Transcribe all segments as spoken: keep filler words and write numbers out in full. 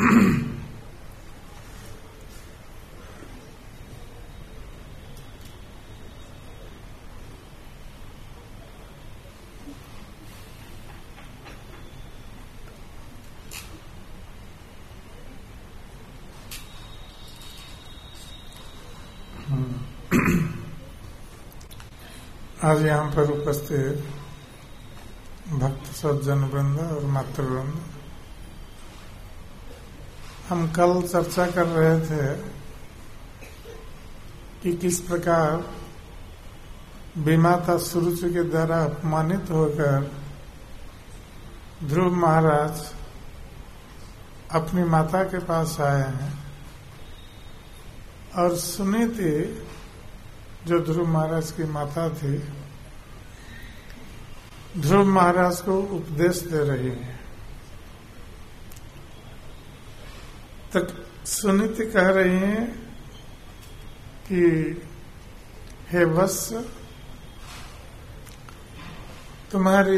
आज यहाँ पर उपस्थित भक्त सज्जन वृंद और मातृ वृंद, हम कल चर्चा कर रहे थे कि किस प्रकार विमाता सुरुचि के द्वारा अपमानित होकर ध्रुव महाराज अपनी माता के पास आए हैं और सुनीति जो ध्रुव महाराज की माता थी, ध्रुव महाराज को उपदेश दे रही है। तो सुनीति कह रही है कि हे वत्स, तुम्हारी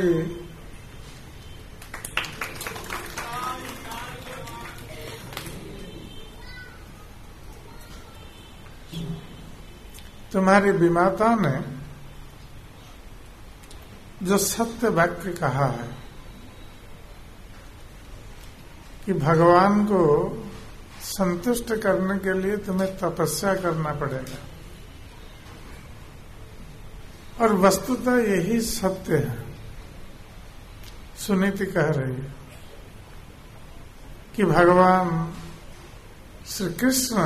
तुम्हारी विमाता ने जो सत्य वाक्य कहा है कि भगवान को संतुष्ट करने के लिए तुम्हें तपस्या करना पड़ेगा, और वस्तुतः यही सत्य है। सुनीति कह रही है कि भगवान श्री कृष्ण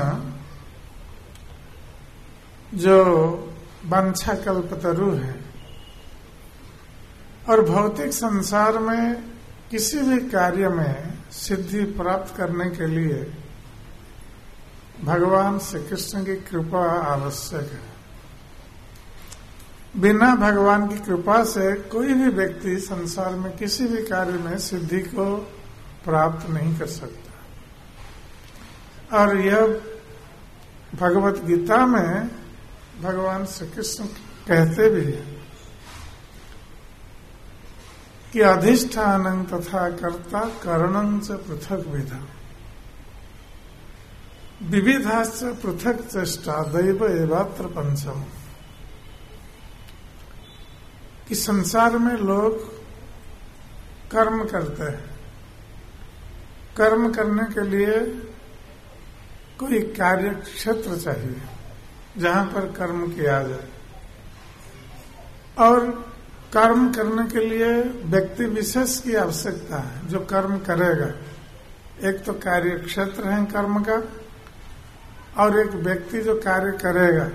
जो वांछा कल्पतरु है और भौतिक संसार में किसी भी कार्य में सिद्धि प्राप्त करने के लिए भगवान श्री कृष्ण की कृपा आवश्यक है। बिना भगवान की कृपा से कोई भी व्यक्ति संसार में किसी भी कार्य में सिद्धि को प्राप्त नहीं कर सकता। और यह भगवत गीता में भगवान श्री कृष्ण कहते भी हैं कि अधिष्ठानं तथा कर्ता करणं च पृथक विधा, विविधाश्च पृथक चेष्टा दैव एवात्र पंचम। कि संसार में लोग कर्म करते हैं, कर्म करने के लिए कोई कार्य क्षेत्र चाहिए जहां पर कर्म किया जाए, और कर्म करने के लिए व्यक्ति विशेष की आवश्यकता है जो कर्म करेगा। एक तो कार्य क्षेत्र है कर्म का, और एक व्यक्ति जो कार्य करेगा,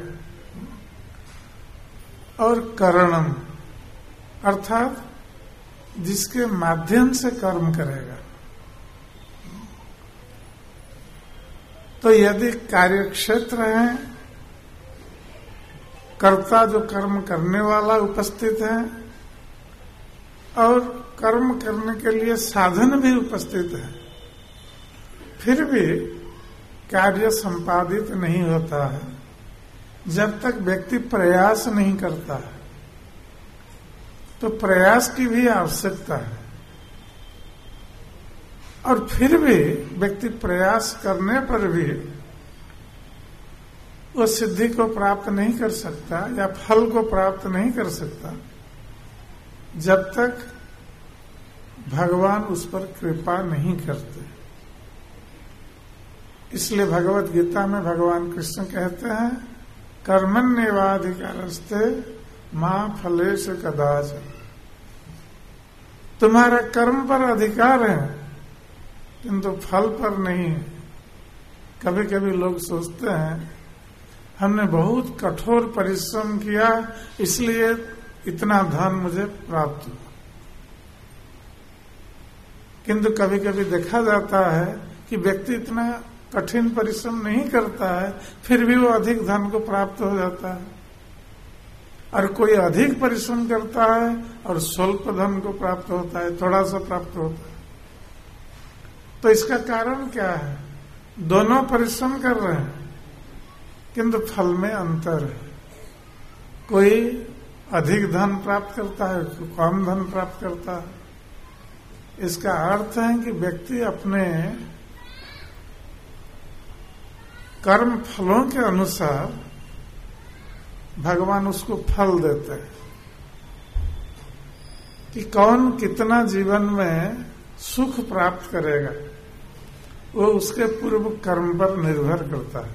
और करणम अर्थात जिसके माध्यम से कर्म करेगा। तो यदि कार्य क्षेत्र है, कर्ता जो कर्म करने वाला उपस्थित है, और कर्म करने के लिए साधन भी उपस्थित है, फिर भी कार्य संपादित नहीं होता है जब तक व्यक्ति प्रयास नहीं करता है। तो प्रयास की भी आवश्यकता है, और फिर भी व्यक्ति प्रयास करने पर भी वो सिद्धि को प्राप्त नहीं कर सकता या फल को प्राप्त नहीं कर सकता जब तक भगवान उस पर कृपा नहीं करते। इसलिए भगवत गीता में भगवान कृष्ण कहते हैं, कर्मण्येवाधिकारस्ते मां फलेश कदाचन। तुम्हारा कर्म पर अधिकार है किंतु फल पर नहीं है। कभी कभी लोग सोचते हैं हमने बहुत कठोर परिश्रम किया इसलिए इतना धन मुझे प्राप्त हुआ, किंतु कभी कभी देखा जाता है कि व्यक्ति इतना कठिन परिश्रम नहीं करता है फिर भी वो अधिक धन को प्राप्त हो जाता है, और कोई अधिक परिश्रम करता है और स्वल्प धन को प्राप्त होता है, थोड़ा सा प्राप्त होता है। तो इसका कारण क्या है? दोनों परिश्रम कर रहे हैं किंतु फल में अंतर है। कोई अधिक धन प्राप्त करता है, कोई कम धन प्राप्त करता है। इसका अर्थ है कि व्यक्ति अपने कर्म फलों के अनुसार भगवान उसको फल देते हैं कि कौन कितना जीवन में सुख प्राप्त करेगा, वो उसके पूर्व कर्म पर निर्भर करता है।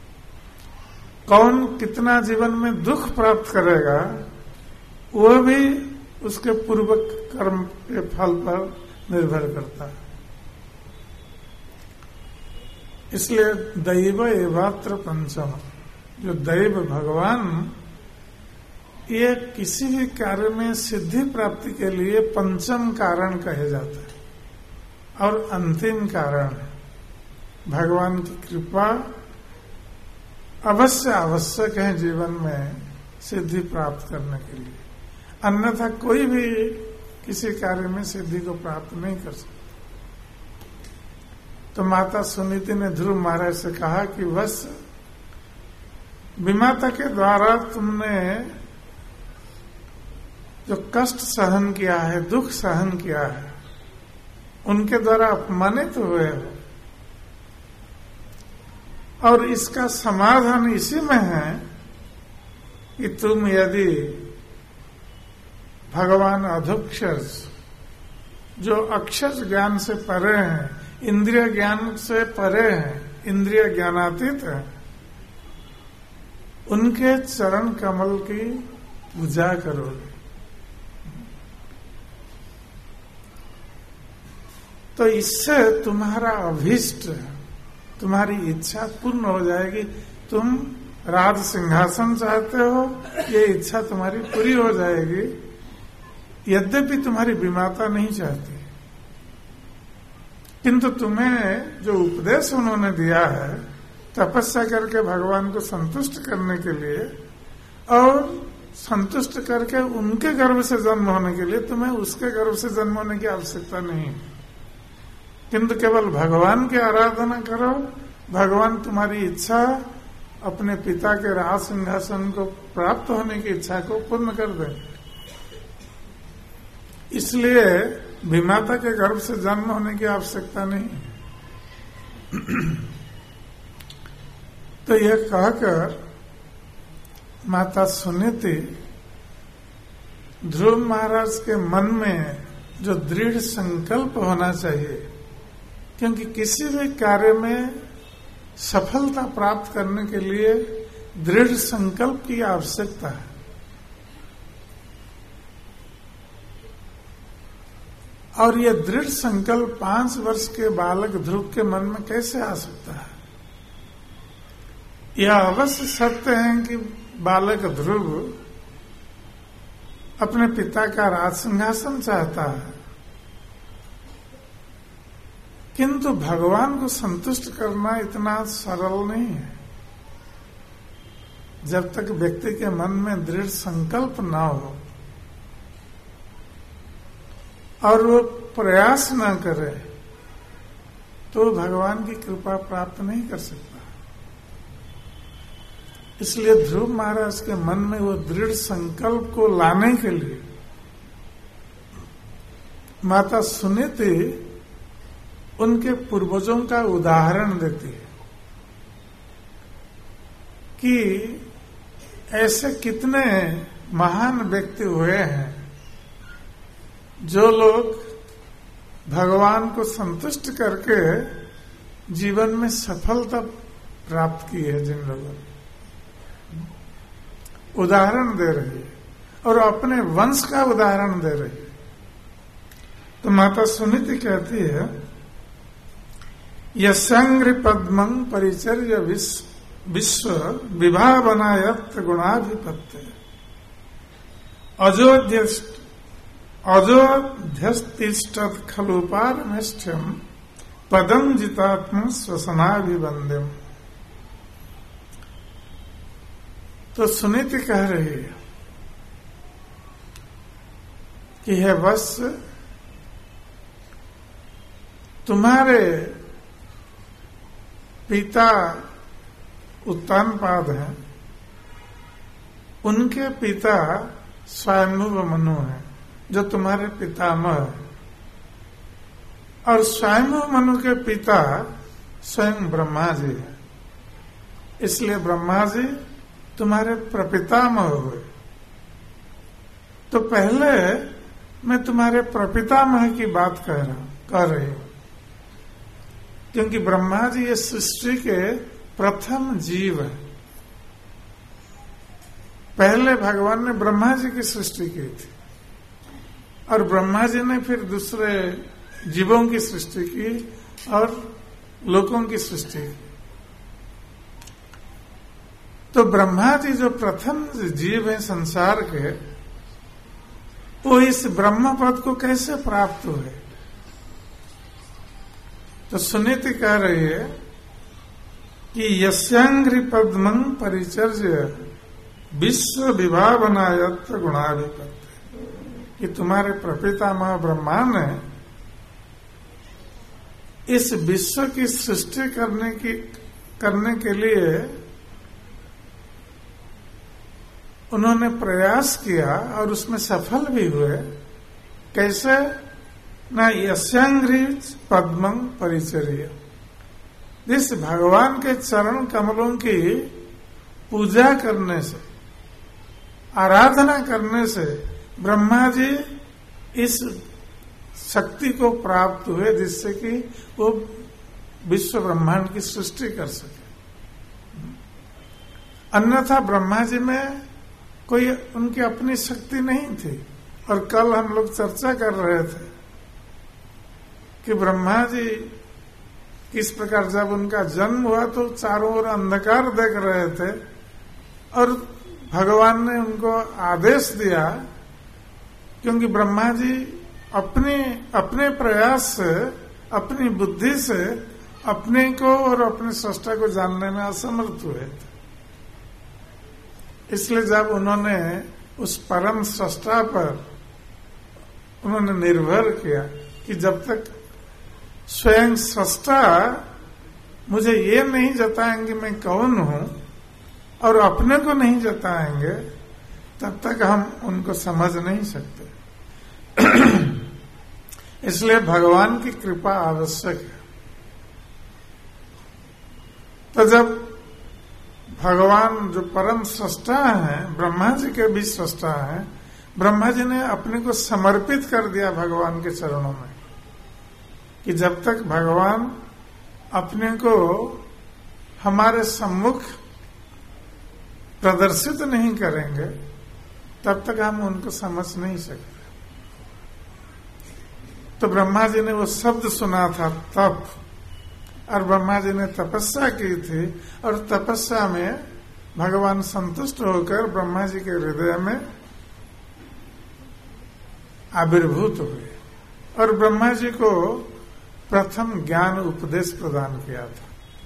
कौन कितना जीवन में दुख प्राप्त करेगा, वो भी उसके पूर्व कर्म के फल पर निर्भर करता है। इसलिए दैव एवात्र पंचम, जो दैव भगवान, ये किसी भी कार्य में सिद्धि प्राप्ति के लिए पंचम कारण कहे जाते हैं और अंतिम कारण है। भगवान की कृपा अवश्य आवश्यक है जीवन में सिद्धि प्राप्त करने के लिए, अन्यथा कोई भी किसी कार्य में सिद्धि को प्राप्त नहीं कर सकता। तो माता सुनीति ने ध्रुव महाराज से कहा कि बस विमाता के द्वारा तुमने जो कष्ट सहन किया है, दुख सहन किया है, उनके द्वारा अपमानित हुए हो, और इसका समाधान इसी में है कि तुम यदि भगवान अधोक्षर, जो अक्षर ज्ञान से परे हैं, इंद्रिय ज्ञान से परे हैं, इंद्रिय ज्ञानातीत है, उनके चरण कमल की पूजा करोगे तो इससे तुम्हारा अभीष्ट, तुम्हारी इच्छा पूर्ण हो जाएगी। तुम राज सिंहासन चाहते हो, ये इच्छा तुम्हारी पूरी हो जाएगी, यद्यपि तुम्हारी विमाता नहीं चाहती, किंतु तुम्हें जो उपदेश उन्होंने दिया है तपस्या करके भगवान को संतुष्ट करने के लिए और संतुष्ट करके उनके गर्भ से जन्म होने के लिए, तुम्हें उसके गर्भ से जन्म होने की आवश्यकता नहीं है, किंतु केवल भगवान की आराधना करो। भगवान तुम्हारी इच्छा, अपने पिता के राज सिंहासन को प्राप्त होने की इच्छा को पूर्ण कर दे। इसलिए विमाता के गर्भ से जन्म होने की आवश्यकता नहीं। तो यह कहकर माता सुनीति ध्रुव महाराज के मन में जो दृढ़ संकल्प होना चाहिए, क्योंकि किसी भी कार्य में सफलता प्राप्त करने के लिए दृढ़ संकल्प की आवश्यकता है। और यह दृढ़ संकल्प पांच वर्ष के बालक ध्रुव के मन में कैसे आ सकता है? यह अवश्य सत्य है कि बालक ध्रुव अपने पिता का राज सिंहासन चाहता है, किंतु भगवान को संतुष्ट करना इतना सरल नहीं है। जब तक व्यक्ति के मन में दृढ़ संकल्प न हो और वो प्रयास न करे, तो भगवान की कृपा प्राप्त नहीं कर सकता। इसलिए ध्रुव महाराज के मन में वो दृढ़ संकल्प को लाने के लिए माता सुनीति उनके पूर्वजों का उदाहरण देती है कि ऐसे कितने महान व्यक्ति हुए हैं जो लोग भगवान को संतुष्ट करके जीवन में सफलता प्राप्त की है। जिन लोगों ने उदाहरण दे रही है और अपने वंश का उदाहरण दे रही है। तो माता सुनीति कहती है, यस्यांग्रि पद्मं परिचर्य विश्व विवाह बनायत गुणाधिपत्य अजोध्यस्त अजोध्यस्तिष्ठत खलु पारमेष्ठ्यम पदम जितात्म स्वसनाभिवंद्यम। तो सुनीति कह रही है कि है बस तुम्हारे पिता उत्तानपाद हैं, उनके पिता स्वयंभुव मनु हैं जो तुम्हारे पितामह है, और स्वयंभुव मनु के पिता स्वयं ब्रह्मा जी हैं। इसलिए ब्रह्मा जी तुम्हारे प्रपितामह हुए। तो पहले मैं तुम्हारे प्रपितामह की बात कह रहा हूं कह रही हूं, क्योंकि ब्रह्मा जी ये सृष्टि के प्रथम जीव है। पहले भगवान ने ब्रह्मा जी की सृष्टि की थी और ब्रह्मा जी ने फिर दूसरे जीवों की सृष्टि की और लोकों की सृष्टि की। तो ब्रह्मा जी जो प्रथम जीव है संसार के, वो इस ब्रह्म पद को कैसे प्राप्त हुए? तो सुनीति कह रही है कि यस्यांघ्रि पद्मं परिचर्य विश्व विभावनायत्व गुणाधिपत्य, कि तुम्हारे प्रपितामह ब्रह्मा ने इस विश्व की सृष्टि करने की करने के लिए उन्होंने प्रयास किया और उसमें सफल भी हुए। कैसे? न यस्यांघ्रि पद्मं परिचर्य, इस भगवान के चरण कमलों की पूजा करने से, आराधना करने से ब्रह्मा जी इस शक्ति को प्राप्त हुए जिससे कि वो विश्व ब्रह्मांड की सृष्टि कर सके। अन्यथा ब्रह्मा जी में कोई उनकी अपनी शक्ति नहीं थी। और कल हम लोग चर्चा कर रहे थे कि ब्रह्मा जी किस प्रकार जब उनका जन्म हुआ तो चारों ओर अंधकार देख रहे थे और भगवान ने उनको आदेश दिया, क्योंकि ब्रह्मा जी अपने अपने प्रयास से, अपनी बुद्धि से अपने को और अपने सृष्टा को जानने में असमर्थ हुए थे। इसलिए जब उन्होंने उस परम सृष्टा पर उन्होंने निर्भर किया कि जब तक स्वयं सृष्टा मुझे ये नहीं जताएंगे मैं कौन हूं और अपने को नहीं जताएंगे, तब तक हम उनको समझ नहीं सकते। इसलिए भगवान की कृपा आवश्यक है। तो जब भगवान जो परम सृष्टा है, ब्रह्मा जी के भी सृष्टा है, ब्रह्मा जी ने अपने को समर्पित कर दिया भगवान के चरणों में कि जब तक भगवान अपने को हमारे सम्मुख प्रदर्शित नहीं करेंगे तब तक हम उनको समझ नहीं सकते। तो ब्रह्मा जी ने वो शब्द सुना था तप, और ब्रह्मा जी ने तपस्या की थी और तपस्या में भगवान संतुष्ट होकर ब्रह्मा जी के हृदय में आविर्भूत हुए और ब्रह्मा जी को प्रथम ज्ञान उपदेश प्रदान किया था।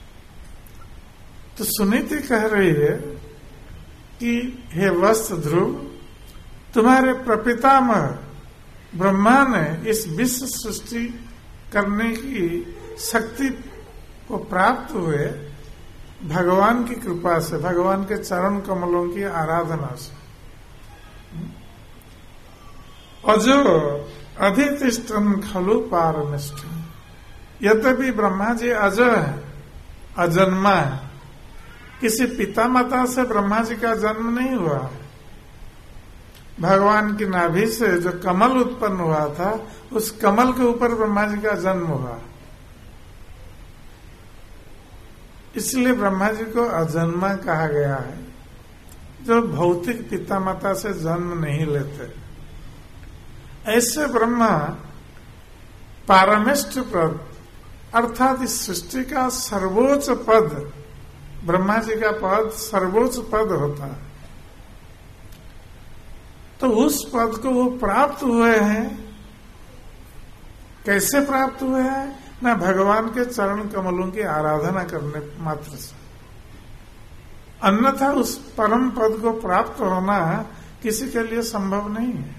तो सुनीति कह रही है कि हे वत्स ध्रुव, तुम्हारे प्रपितामह ब्रह्मा ने इस विश्व सृष्टि करने की शक्ति को प्राप्त हुए भगवान की कृपा से, भगवान के चरण कमलों की आराधना से। अजो अधितिष्ठन् खलु पारमिष्ठ, यद्यपि ब्रह्मा जी अजय है, अजन्मा है, किसी पिता माता से ब्रह्मा जी का जन्म नहीं हुआ। भगवान की नाभि से जो कमल उत्पन्न हुआ था, उस कमल के ऊपर ब्रह्मा जी का जन्म हुआ। इसलिए ब्रह्मा जी को अजन्मा कहा गया है, जो भौतिक पिता माता से जन्म नहीं लेते। ऐसे ब्रह्मा पारमिष्ठ पद अर्थात इस सृष्टि का सर्वोच्च पद, ब्रह्मा जी का पद सर्वोच्च पद होता है, तो उस पद को वो प्राप्त हुए हैं। कैसे प्राप्त हुए हैं? न भगवान के चरण कमलों की आराधना करने मात्र से, अन्यथा उस परम पद को प्राप्त होना किसी के लिए संभव नहीं है।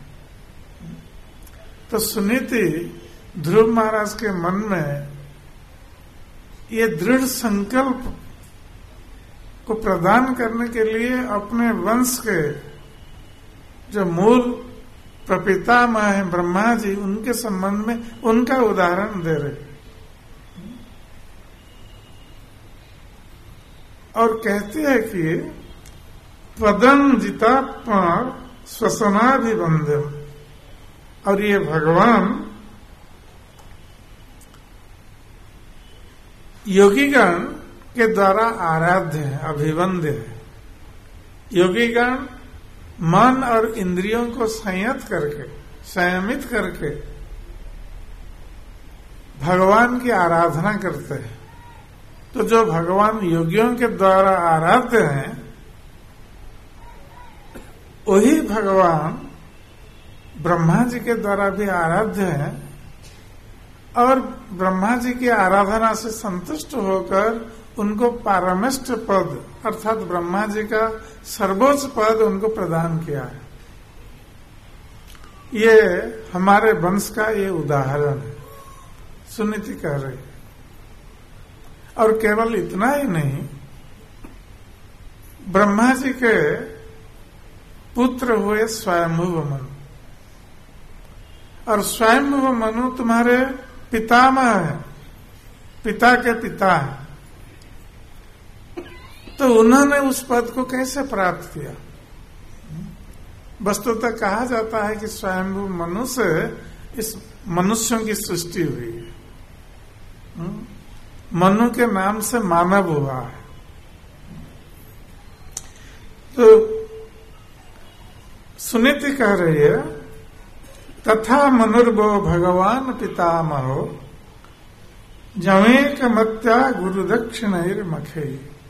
तो सुनीति ध्रुव महाराज के मन में ये दृढ़ संकल्प को प्रदान करने के लिए अपने वंश के जो मूल प्रपितामह है ब्रह्मा जी, उनके संबंध में उनका उदाहरण दे रहे। और कहते हैं कि पदम जितात्मा श्वसनाभिबंधम, और ये भगवान योगीगण के द्वारा आराध्य है, अभिवंद्य है। योगीगण मन और इंद्रियों को संयत करके, संयमित करके भगवान की आराधना करते हैं। तो जो भगवान योगियों के द्वारा आराध्य हैं, वही भगवान ब्रह्मा जी के द्वारा भी आराध्य हैं, और ब्रह्मा जी की आराधना से संतुष्ट होकर उनको पारमेष्ठ पद अर्थात ब्रह्मा जी का सर्वोच्च पद उनको प्रदान किया है। ये हमारे वंश का ये उदाहरण है, सुनीति कह रही है। और केवल इतना ही नहीं, ब्रह्मा जी के पुत्र हुए स्वयंभुव मनु, और स्वयंभुव मनु तुम्हारे पितामह है, पिता के पिता है। तो उन्होंने उस पद को कैसे प्राप्त किया? वस्तुतः कहा जाता है कि स्वयंभुव मनु से इस मनुष्यों की सृष्टि हुई है। मनु के नाम से मानव हुआ है। तो सुनीति कह रही है, तथा मनुर्भो भगवान पितामहो जमेक मत्या गुरु दक्षिण मखे।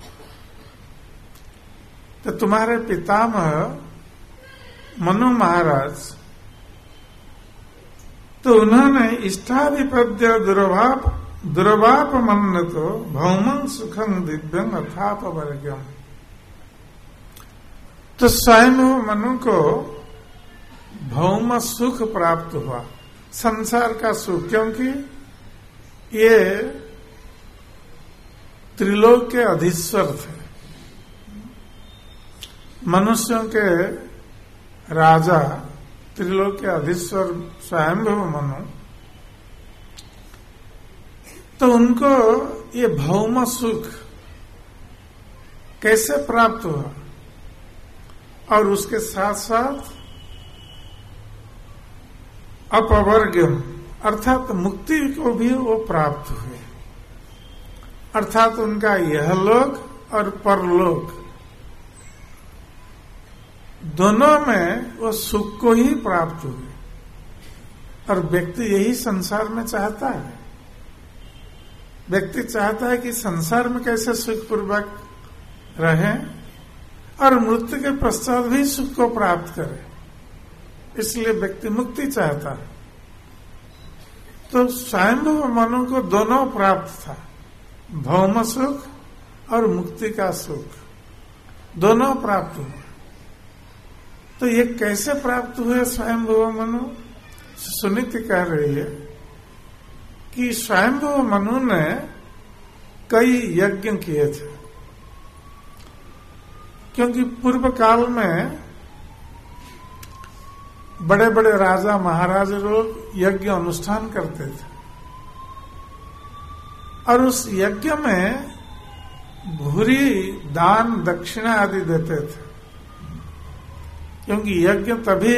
तो तुम्हारे पितामह मनु महाराज, तो उन्होंने इष्टाभिपद्य दुर्भाप दुर्वाप मन्नतो भौमं सुखं दिव्यं अथाप वर्गम। तो स्वयं मनु को भौम सुख प्राप्त हुआ, संसार का सुख, क्योंकि ये त्रिलोक के अधीश्वर थे, मनुष्यों के राजा, त्रिलोक के अधीश्वर स्वयंभुव मनु। तो उनको ये भौम सुख कैसे प्राप्त हुआ, और उसके साथ साथ अपवर्ग्यम अर्थात मुक्ति को भी वो प्राप्त हुए, अर्थात उनका यह लोक और परलोक दोनों में वो सुख को ही प्राप्त हुए। और व्यक्ति यही संसार में चाहता है। व्यक्ति चाहता है कि संसार में कैसे सुखपूर्वक रहे और मृत्यु के पश्चात भी सुख को प्राप्त करे, इसलिए व्यक्ति मुक्ति चाहता है। तो स्वयंभुव मनु को दोनों प्राप्त था, भौम सुख और मुक्ति का सुख दोनों प्राप्त हुए। तो ये कैसे प्राप्त हुए स्वयंभुव मनु? सुनीति कह रही है कि स्वयंभुव मनु ने कई यज्ञ किए थे, क्योंकि पूर्व काल में बड़े बड़े राजा महाराज लोग यज्ञ अनुष्ठान करते थे, और उस यज्ञ में भूरी दान दक्षिणा आदि देते थे, क्योंकि यज्ञ तभी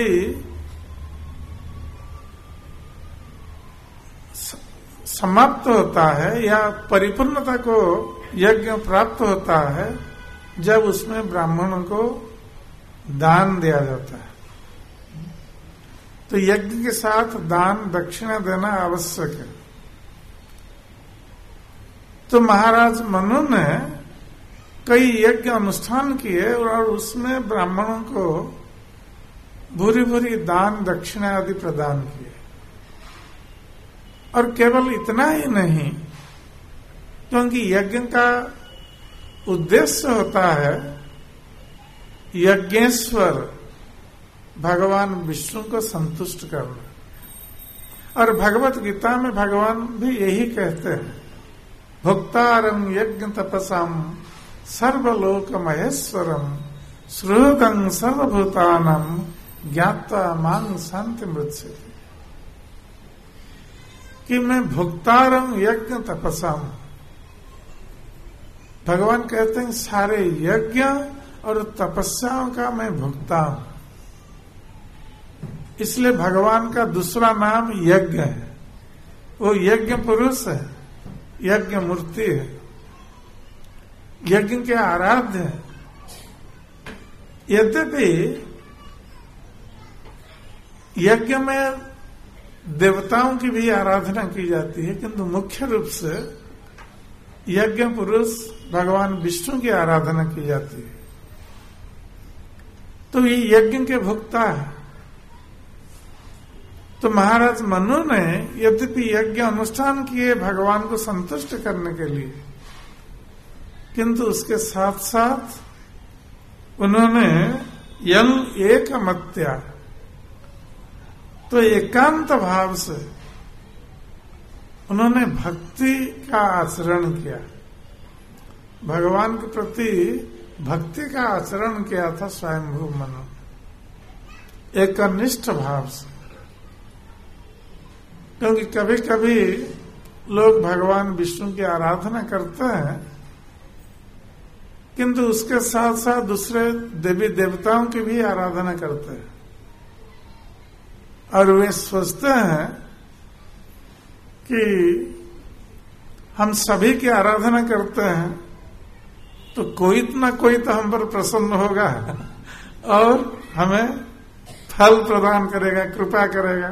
समाप्त होता है या परिपूर्णता को यज्ञ प्राप्त होता है जब उसमें ब्राह्मणों को दान दिया जाता है। तो यज्ञ के साथ दान दक्षिणा देना आवश्यक है। तो महाराज मनु ने कई यज्ञ अनुष्ठान किए और उसमें ब्राह्मणों को भूरी भूरी दान दक्षिणा आदि प्रदान किए। और केवल इतना ही नहीं, क्योंकि यज्ञ का उद्देश्य होता है यज्ञेश्वर भगवान विष्णु को संतुष्ट करना। और भगवत गीता में भगवान भी यही कहते हैं, भोक्तारं यज्ञ तपसाम सर्वलोक महेश्वरम श्रुतं सर्वभूतानां ज्ञात्वा मां शांति मृत्सति। कि मैं भोक्तारं यज्ञ तपसाम, भगवान कहते हैं सारे यज्ञ और तपस्याओं का मैं भुगता हूं। इसलिए भगवान का दूसरा नाम यज्ञ है। वो यज्ञ पुरुष है, यज्ञ मूर्ति है, यज्ञ के आराध्य है। यद्यपि यज्ञ में देवताओं की भी आराधना की जाती है, किंतु मुख्य रूप से यज्ञ पुरुष भगवान विष्णु की आराधना की जाती है। तो ये यज्ञ के भुक्ता है। तो महाराज मनु ने यद्यपि यज्ञ अनुष्ठान किए भगवान को संतुष्ट करने के लिए, किंतु उसके साथ साथ उन्होंने यंग एकमत्या, तो एकांत भाव से उन्होंने भक्ति का आचरण किया। भगवान के प्रति भक्ति का आचरण किया था स्वयंभू मनु, एकनिष्ठ भाव से। क्योंकि कभी कभी लोग भगवान विष्णु की आराधना करते हैं, किंतु उसके साथ साथ दूसरे देवी देवताओं की भी आराधना करते हैं, और वे सोचते हैं कि हम सभी की आराधना करते हैं तो कोई ना कोई तो हम पर प्रसन्न होगा और हमें फल प्रदान करेगा, कृपा करेगा।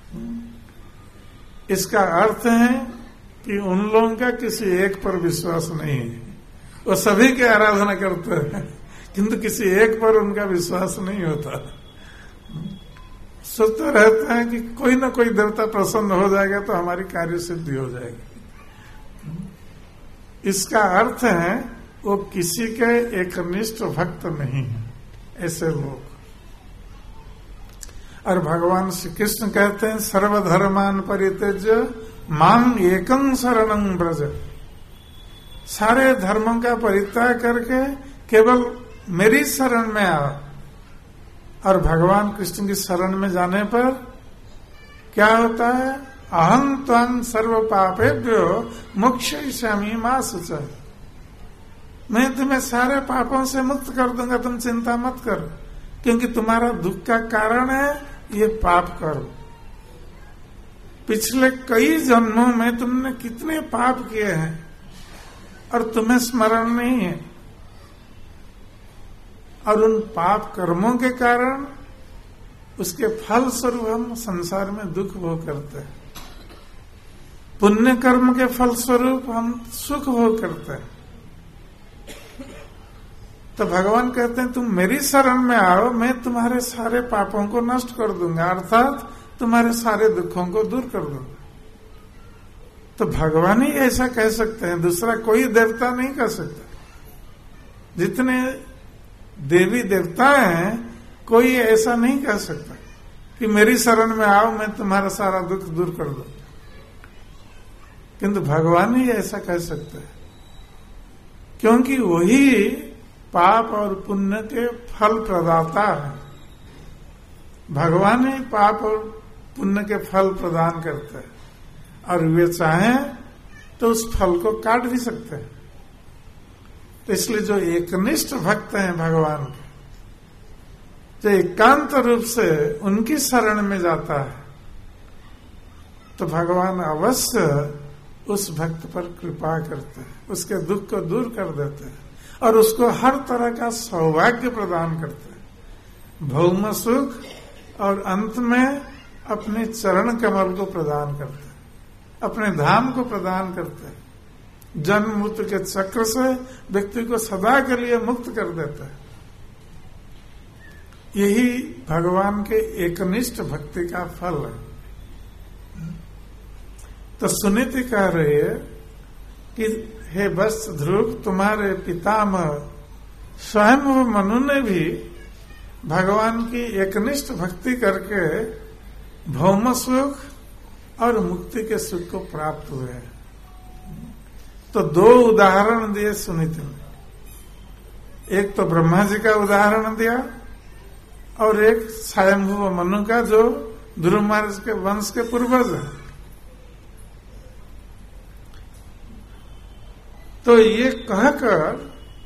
इसका अर्थ है कि उन लोगों का किसी एक पर विश्वास नहीं है। वो सभी की आराधना करते हैं, किंतु किसी एक पर उनका विश्वास नहीं होता। सोचते रहते हैं कि कोई ना कोई देवता प्रसन्न हो जाएगा तो हमारी कार्य सिद्धि हो जाएगी। इसका अर्थ है वो किसी के एकनिष्ठ भक्त नहीं है ऐसे लोग। और भगवान श्री कृष्ण कहते हैं सर्वधर्मान परित्यज्य मां एकं शरणं व्रज। सारे धर्मों का परित्याग करके केवल मेरी शरण में आओ। और भगवान कृष्ण की शरण में जाने पर क्या होता है? अहं त्वं सर्व पापेभ्यो मोक्षयिष्यामि मा शुचः। मैं तुम्हें सारे पापों से मुक्त कर दूंगा, तुम चिंता मत करो, क्योंकि तुम्हारा दुख का कारण है ये पाप करो। पिछले कई जन्मों में तुमने कितने पाप किए हैं और तुम्हें स्मरण नहीं है, और उन पाप कर्मों के कारण उसके फल स्वरूप हम संसार में दुख भोग करते हैं। पुण्य कर्म के फल स्वरूप हम सुख भोग करते हैं। तो भगवान कहते हैं तुम मेरी शरण में आओ, मैं तुम्हारे सारे पापों को नष्ट कर दूंगा, अर्थात तुम्हारे सारे दुखों को दूर कर दूंगा। तो भगवान ही ऐसा कह सकते हैं, दूसरा कोई देवता नहीं कह सकता। जितने देवी देवता हैं कोई ऐसा नहीं कह सकता कि मेरी शरण में आओ, मैं तुम्हारा सारा दुख दूर कर दूं। किंतु भगवान ही ऐसा कह सकते हैं, क्योंकि वही पाप और पुण्य के फल प्रदाता है। भगवान ही पाप और पुण्य के फल प्रदान करते हैं, और वे चाहें तो उस फल को काट भी सकते हैं। तो इसलिए जो एकनिष्ठ भक्त हैं भगवान के, जो एकांत रूप से उनकी शरण में जाता है, तो भगवान अवश्य उस भक्त पर कृपा करते हैं, उसके दुख को दूर कर देते हैं और उसको हर तरह का सौभाग्य प्रदान करते हैं, भौम सुख, और अंत में अपने चरण कमल को प्रदान करते हैं, अपने धाम को प्रदान करते हैं। जन्म मृत्यु के चक्र से व्यक्ति को सदा के लिए मुक्त कर देता है। यही भगवान के एकनिष्ठ भक्ति का फल है। तो सुनीति कह रही है कि हे वत्स ध्रुव, तुम्हारे पितामह स्वयं मनु ने भी भगवान की एकनिष्ठ भक्ति करके भौम सुख और मुक्ति के सुख को प्राप्त हुए हैं। तो दो उदाहरण दिए सुनीति ने, एक तो ब्रह्मा जी का उदाहरण दिया और एक स्वयंभू मनु का, जो ध्रुव महाराज के वंश के पूर्वज है। तो ये कहकर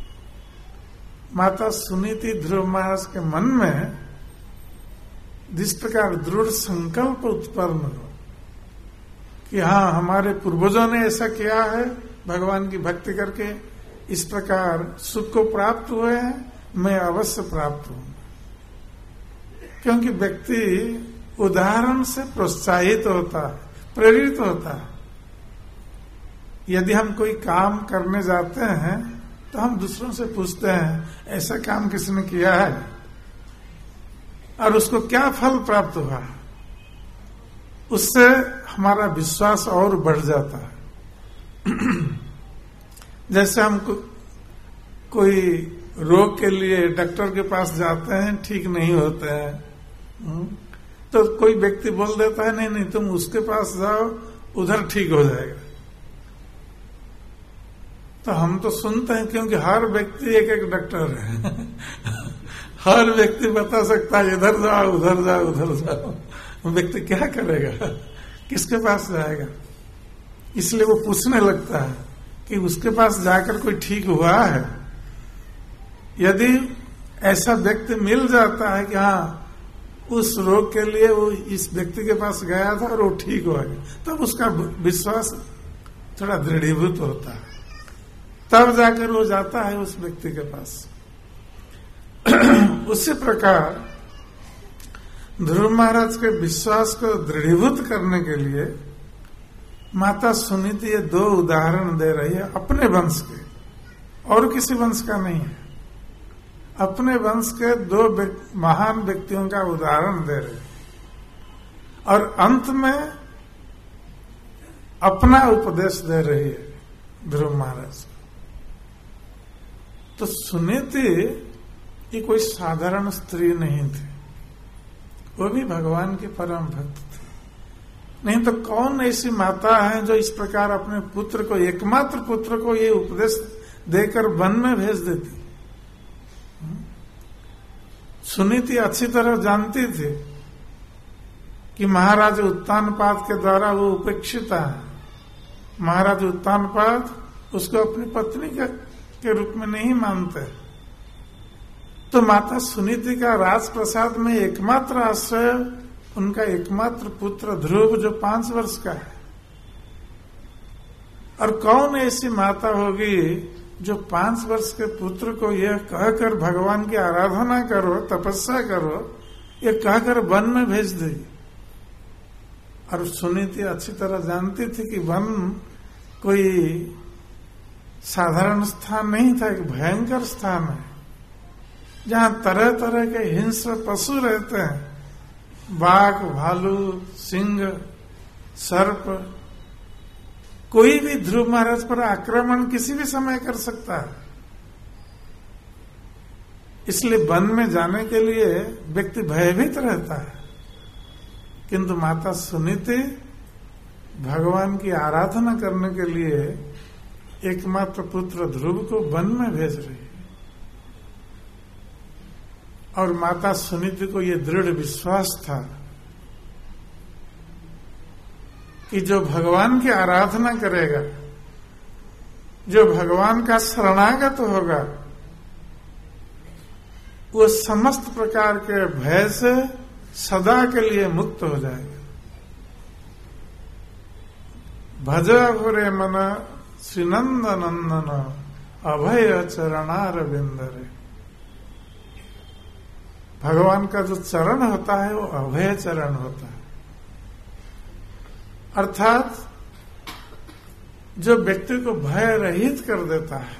माता सुनीति ध्रुव महाराज के मन में जिस प्रकार दृढ़ संकल्प उत्पन्न हो कि हाँ, हमारे पूर्वजों ने ऐसा किया है, भगवान की भक्ति करके इस प्रकार सुख को प्राप्त हुए हैं, मैं अवश्य प्राप्त हूं। क्योंकि व्यक्ति उदाहरण से प्रोत्साहित होता है, प्रेरित होता है। यदि हम कोई काम करने जाते हैं तो हम दूसरों से पूछते हैं ऐसा काम किसने किया है और उसको क्या फल प्राप्त हुआ, उससे हमारा विश्वास और बढ़ जाता है। जैसे हम को, कोई रोग के लिए डॉक्टर के पास जाते हैं, ठीक नहीं होते हैं, तो कोई व्यक्ति बोल देता है नहीं नहीं तुम उसके पास जाओ, उधर ठीक हो जाएगा। तो हम तो सुनते हैं, क्योंकि हर व्यक्ति एक एक डॉक्टर है। हर व्यक्ति बता सकता है इधर जाओ उधर जाओ उधर जाओ। व्यक्ति क्या करेगा, किसके पास जाएगा? इसलिए वो पूछने लगता है कि उसके पास जाकर कोई ठीक हुआ है। यदि ऐसा व्यक्ति मिल जाता है कि हाँ उस रोग के लिए वो इस व्यक्ति के पास गया था और वो ठीक हो गया, तब उसका विश्वास थोड़ा दृढ़ीभूत होता है, तब जाकर वो जाता है उस व्यक्ति के पास। उसी प्रकार ध्रुव महाराज के विश्वास को दृढ़ीभूत करने के लिए माता सुनीति ये दो उदाहरण दे रही है अपने वंश के, और किसी वंश का नहीं है। अपने वंश के दो महान व्यक्तियों का उदाहरण दे रही है और अंत में अपना उपदेश दे रही है ध्रुव महाराज। तो सुनीति ये कोई साधारण स्त्री नहीं थी, वो भी भगवान की परम भक्त थी। नहीं तो कौन ऐसी माता है जो इस प्रकार अपने पुत्र को, एकमात्र पुत्र को ये उपदेश देकर वन में भेज देती। सुनीति अच्छी तरह जानती थी कि महाराज उत्तानपाद के द्वारा वो उपेक्षिता है। महाराज उत्तानपाद उसको अपनी पत्नी के, के रूप में नहीं मानते। तो माता सुनीति का राजप्रसाद में एकमात्र आश्रय उनका एकमात्र पुत्र ध्रुव जो पांच वर्ष का है। और कौन ऐसी माता होगी जो पांच वर्ष के पुत्र को यह कहकर भगवान की आराधना करो, तपस्या करो, ये कहकर वन में भेज देगी। और सुनीति अच्छी तरह जानती थी कि वन कोई साधारण स्थान नहीं था, एक भयंकर स्थान है जहां तरह तरह के हिंस्र पशु रहते हैं, बाघ, भालू, सिंह, सर्प। कोई भी ध्रुव महाराज पर आक्रमण किसी भी समय कर सकता है। इसलिए वन में जाने के लिए व्यक्ति भयभीत रहता है। किंतु माता सुनीति भगवान की आराधना करने के लिए एकमात्र पुत्र ध्रुव को वन में भेज रही है। और माता सुनीति को यह दृढ़ विश्वास था कि जो भगवान की आराधना करेगा, जो भगवान का शरणागत होगा, वो समस्त प्रकार के भय से सदा के लिए मुक्त हो जाएगा। भज भुरे मन श्रीनंद नंदन अभय चरणार बिंदरे। भगवान का जो चरण होता है वो अभय चरण होता है। अर्थात जो व्यक्ति को भय रहित कर देता है।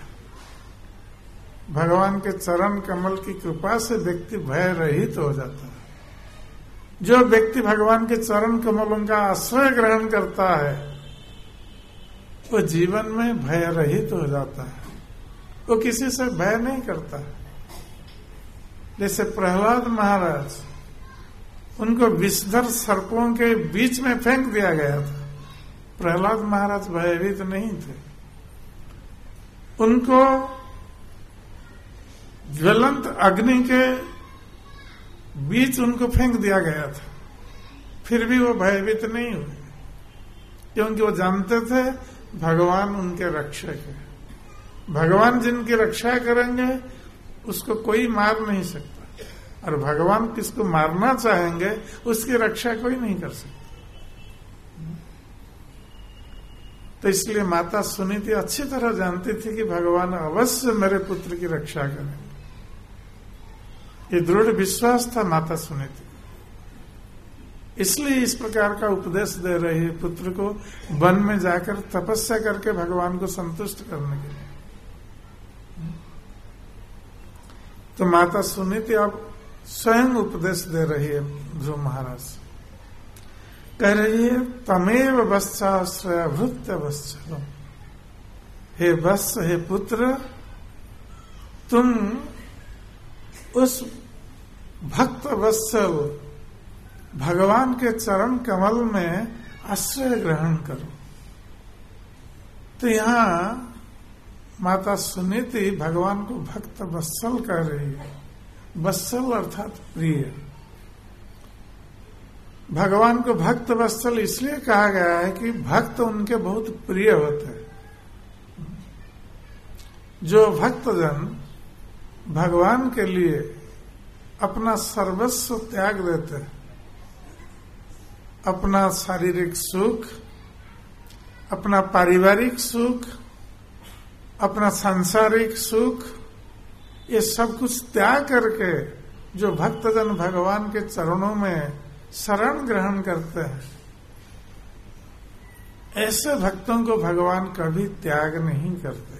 भगवान के चरण कमल की कृपा से व्यक्ति भय रहित हो जाता है। जो व्यक्ति भगवान के चरण कमलों का आश्रय ग्रहण करता है वो जीवन में भय रहित हो जाता है। वो किसी से भय नहीं करता है। जैसे प्रहलाद महाराज, उनको विषधर सर्पों के बीच में फेंक दिया गया था। प्रहलाद महाराज भयभीत नहीं थे। उनको ज्वलंत अग्नि के बीच उनको फेंक दिया गया था, फिर भी वो भयभीत नहीं हुए, क्योंकि वो जानते थे भगवान उनके रक्षक है। भगवान जिनकी रक्षा करेंगे उसको कोई मार नहीं सकता, और भगवान किसको मारना चाहेंगे उसकी रक्षा कोई नहीं कर सकता। तो इसलिए माता सुनीति अच्छी तरह जानती थी कि भगवान अवश्य मेरे पुत्र की रक्षा करेंगे। ये दृढ़ विश्वास था माता सुनीति, इसलिए इस प्रकार का उपदेश दे रही है पुत्र को वन में जाकर तपस्या करके भगवान को संतुष्ट करने के लिए। तो माता सुनीति अब स्वयं उपदेश दे रही है ध्रुव महाराज, कह रही है तमेव वत्साश्रय भृत्य वत्सलो, हे वत्स हे पुत्र, तुम उस भक्त वत्सल भगवान के चरण कमल में आश्रय ग्रहण करो। तो यहाँ माता सुनीति भगवान को भक्त वत्सल कह रही है। वत्सल अर्थात प्रिय। भगवान को भक्त वत्सल इसलिए कहा गया है कि भक्त उनके बहुत प्रिय होते हैं। जो भक्तजन भगवान के लिए अपना सर्वस्व त्याग देते हैं, अपना शारीरिक सुख, अपना पारिवारिक सुख, अपना सांसारिक सुख, ये सब कुछ त्याग करके जो भक्तजन भगवान के चरणों में शरण ग्रहण करते हैं, ऐसे भक्तों को भगवान कभी त्याग नहीं करते।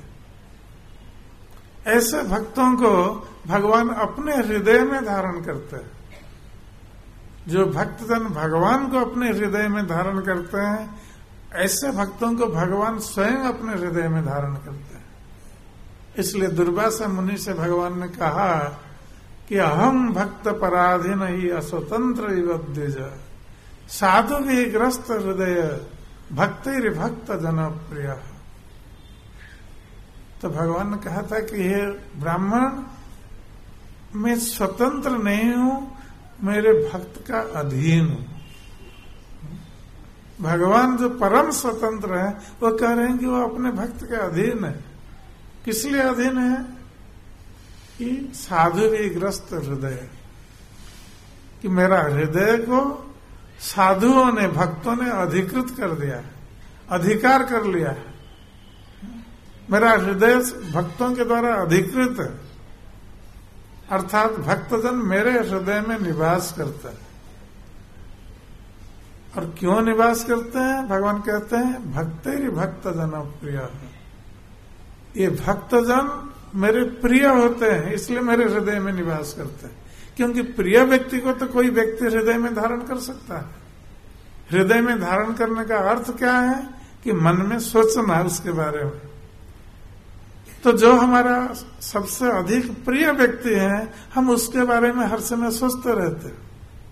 ऐसे भक्तों को भगवान अपने हृदय में धारण करते हैं। जो भक्तजन भगवान को अपने हृदय में धारण करते हैं, ऐसे भक्तों को भगवान स्वयं अपने हृदय में धारण करते हैं। इसलिए दुर्वासा मुनि से भगवान ने कहा कि अहम भक्त पराधीन ही अस्वतंत्र द्विज, साधु भी ग्रस्त हृदय भक्तिर भक्त जनप्रिय। तो भगवान ने कहा था कि हे ब्राह्मण, मैं स्वतंत्र नहीं हूं, मेरे भक्त का अधीन हूं। भगवान जो परम स्वतंत्र है वो कह रहे हैं कि वो अपने भक्त के अधीन है। किस लिए अधीन है? कि साधु भी ग्रस्त हृदय, कि मेरा हृदय को साधुओं ने, भक्तों ने अधिकृत कर दिया है, अधिकार कर लिया है। मेरा हृदय भक्तों के द्वारा अधिकृत है, अर्थात भक्तजन मेरे हृदय में निवास करते हैं। और क्यों निवास करते हैं? भगवान कहते हैं भक्तेरि भक्तजन प्रिय। ये भक्तजन मेरे प्रिय होते हैं, इसलिए मेरे हृदय में निवास करते हैं। क्योंकि प्रिय व्यक्ति को तो कोई व्यक्ति हृदय में धारण कर सकता है। हृदय में धारण करने का अर्थ क्या है? कि मन में सोचना है उसके बारे में। तो जो हमारा सबसे अधिक प्रिय व्यक्ति है, हम उसके बारे में हर समय सोचते रहते हैं।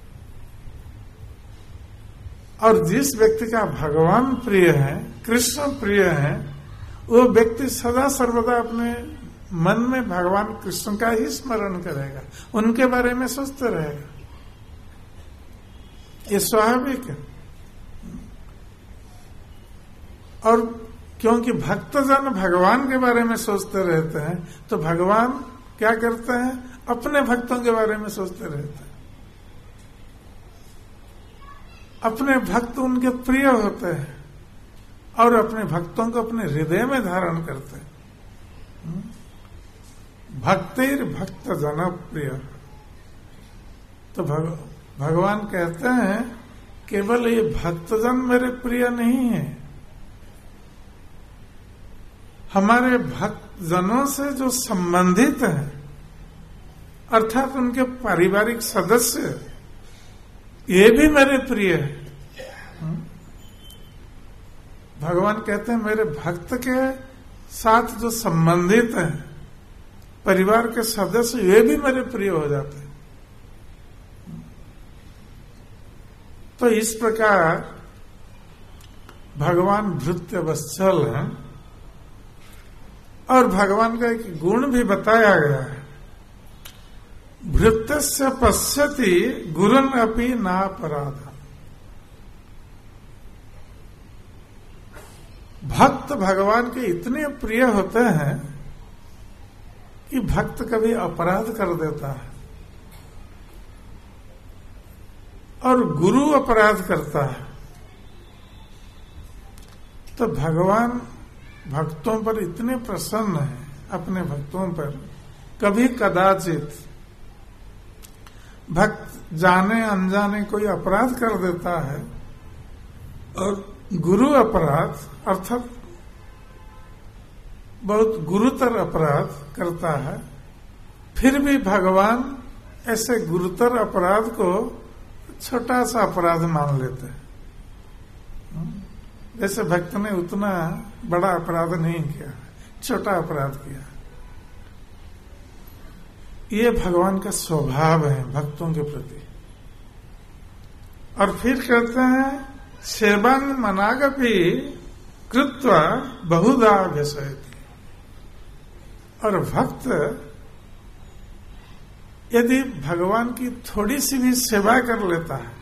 और जिस व्यक्ति का भगवान प्रिय है, कृष्ण प्रिय है, वो व्यक्ति सदा सर्वदा अपने मन में भगवान कृष्ण का ही स्मरण करेगा, उनके बारे में सोचते रहेगा। ये स्वाभाविक है। और क्योंकि भक्तजन भगवान के बारे में सोचते रहते हैं, तो भगवान क्या करते हैं? अपने भक्तों के बारे में सोचते रहते हैं। अपने भक्त उनके प्रिय होते हैं और अपने भक्तों को अपने हृदय में धारण करते हैं। भक्तिर भक्त जन प्रिय। तो भग, भगवान कहते हैं केवल ये भक्तजन मेरे प्रिय नहीं है, हमारे भक्तजनों से जो संबंधित है, अर्थात उनके पारिवारिक सदस्य, ये भी मेरे प्रिय है। भगवान कहते हैं मेरे भक्त के साथ जो संबंधित है, परिवार के सदस्य, ये भी मेरे प्रिय हो जाते हैं। तो इस प्रकार भगवान भृत्य वत्सल है। और भगवान का एक गुण भी बताया गया है, भृत्यस्य पश्यति गुरुन अपि नापराध। भक्त भगवान के इतने प्रिय होते हैं कि भक्त कभी अपराध कर देता है और गुरु अपराध करता है, तो भगवान भक्तों पर इतने प्रसन्न है, अपने भक्तों पर। कभी कदाचित भक्त जाने अनजाने कोई अपराध कर देता है और गुरु अपराध अर्थात बहुत गुरुतर अपराध करता है, फिर भी भगवान ऐसे गुरुतर अपराध को छोटा सा अपराध मान लेते हैं। जैसे भक्त ने उतना बड़ा अपराध नहीं किया, छोटा अपराध किया। ये भगवान का स्वभाव है भक्तों के प्रति। और फिर कहते हैं सेवन मनागपि कृत्वा बहुधा व्यसयति। और भक्त यदि भगवान की थोड़ी सी भी सेवा कर लेता है,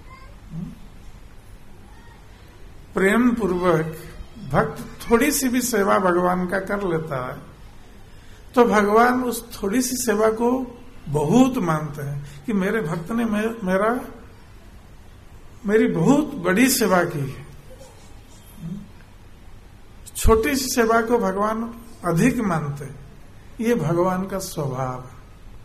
प्रेम पूर्वक भक्त थोड़ी सी भी सेवा भगवान का कर लेता है, तो भगवान उस थोड़ी सी सेवा को बहुत मानते हैं कि मेरे भक्त ने मे, मेरा मेरी बहुत बड़ी सेवा की है। छोटी सी सेवा को भगवान अधिक मानते हैं। ये भगवान का स्वभाव है।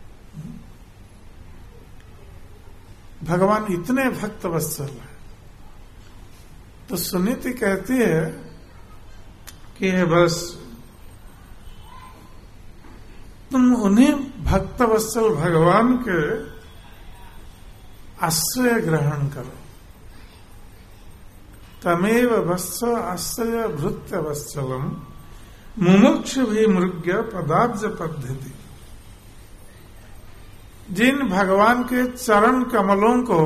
भगवान इतने भक्त वत्सल है। तो सुनीति कहती है कि ये बस तुम उन्हीं भक्त वत्सल भगवान के आश्रय ग्रहण करो। तमेव वत्स आश्रय भृत्य वत्सलम मुमुक्ष भी मृग्य पदाब्ज पद्धति। जिन भगवान के चरण कमलों को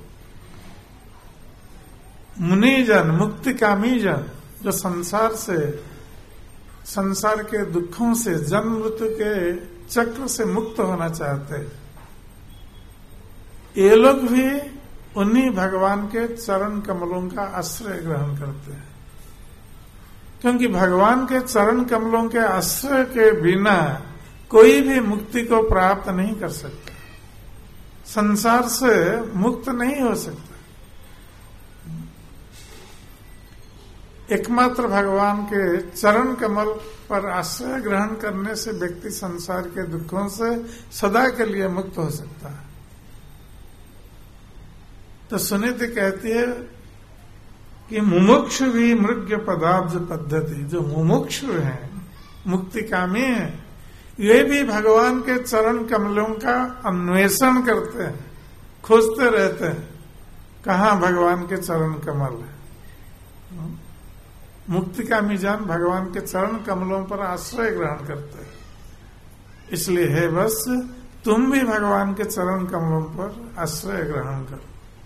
मुनिजन मुक्तिकामी जन, जो संसार से संसार के दुखों से जन्म मृत्यु के चक्र से मुक्त होना चाहते, ये लोग भी उन्हीं भगवान के चरण कमलों का आश्रय ग्रहण करते हैं। क्योंकि भगवान के चरण कमलों के आश्रय के बिना कोई भी मुक्ति को प्राप्त नहीं कर सकता, संसार से मुक्त नहीं हो सकता। एकमात्र भगवान के चरण कमल पर आश्रय ग्रहण करने से व्यक्ति संसार के दुखों से सदा के लिए मुक्त हो सकता है। तो सुनीति कहती है कि मुमुक्षु भी मृग्य पदाब्ज पद्धति। जो मुमुक्षु हैं, मुक्तिकामी हैं, ये भी भगवान के चरण कमलों का अन्वेषण करते हैं, खोजते रहते हैं कहाँ भगवान के चरण कमल है। मुक्तिकामी जन भगवान के चरण कमलों पर आश्रय ग्रहण करते हैं। इसलिए है बस तुम भी भगवान के चरण कमलों पर आश्रय ग्रहण करो।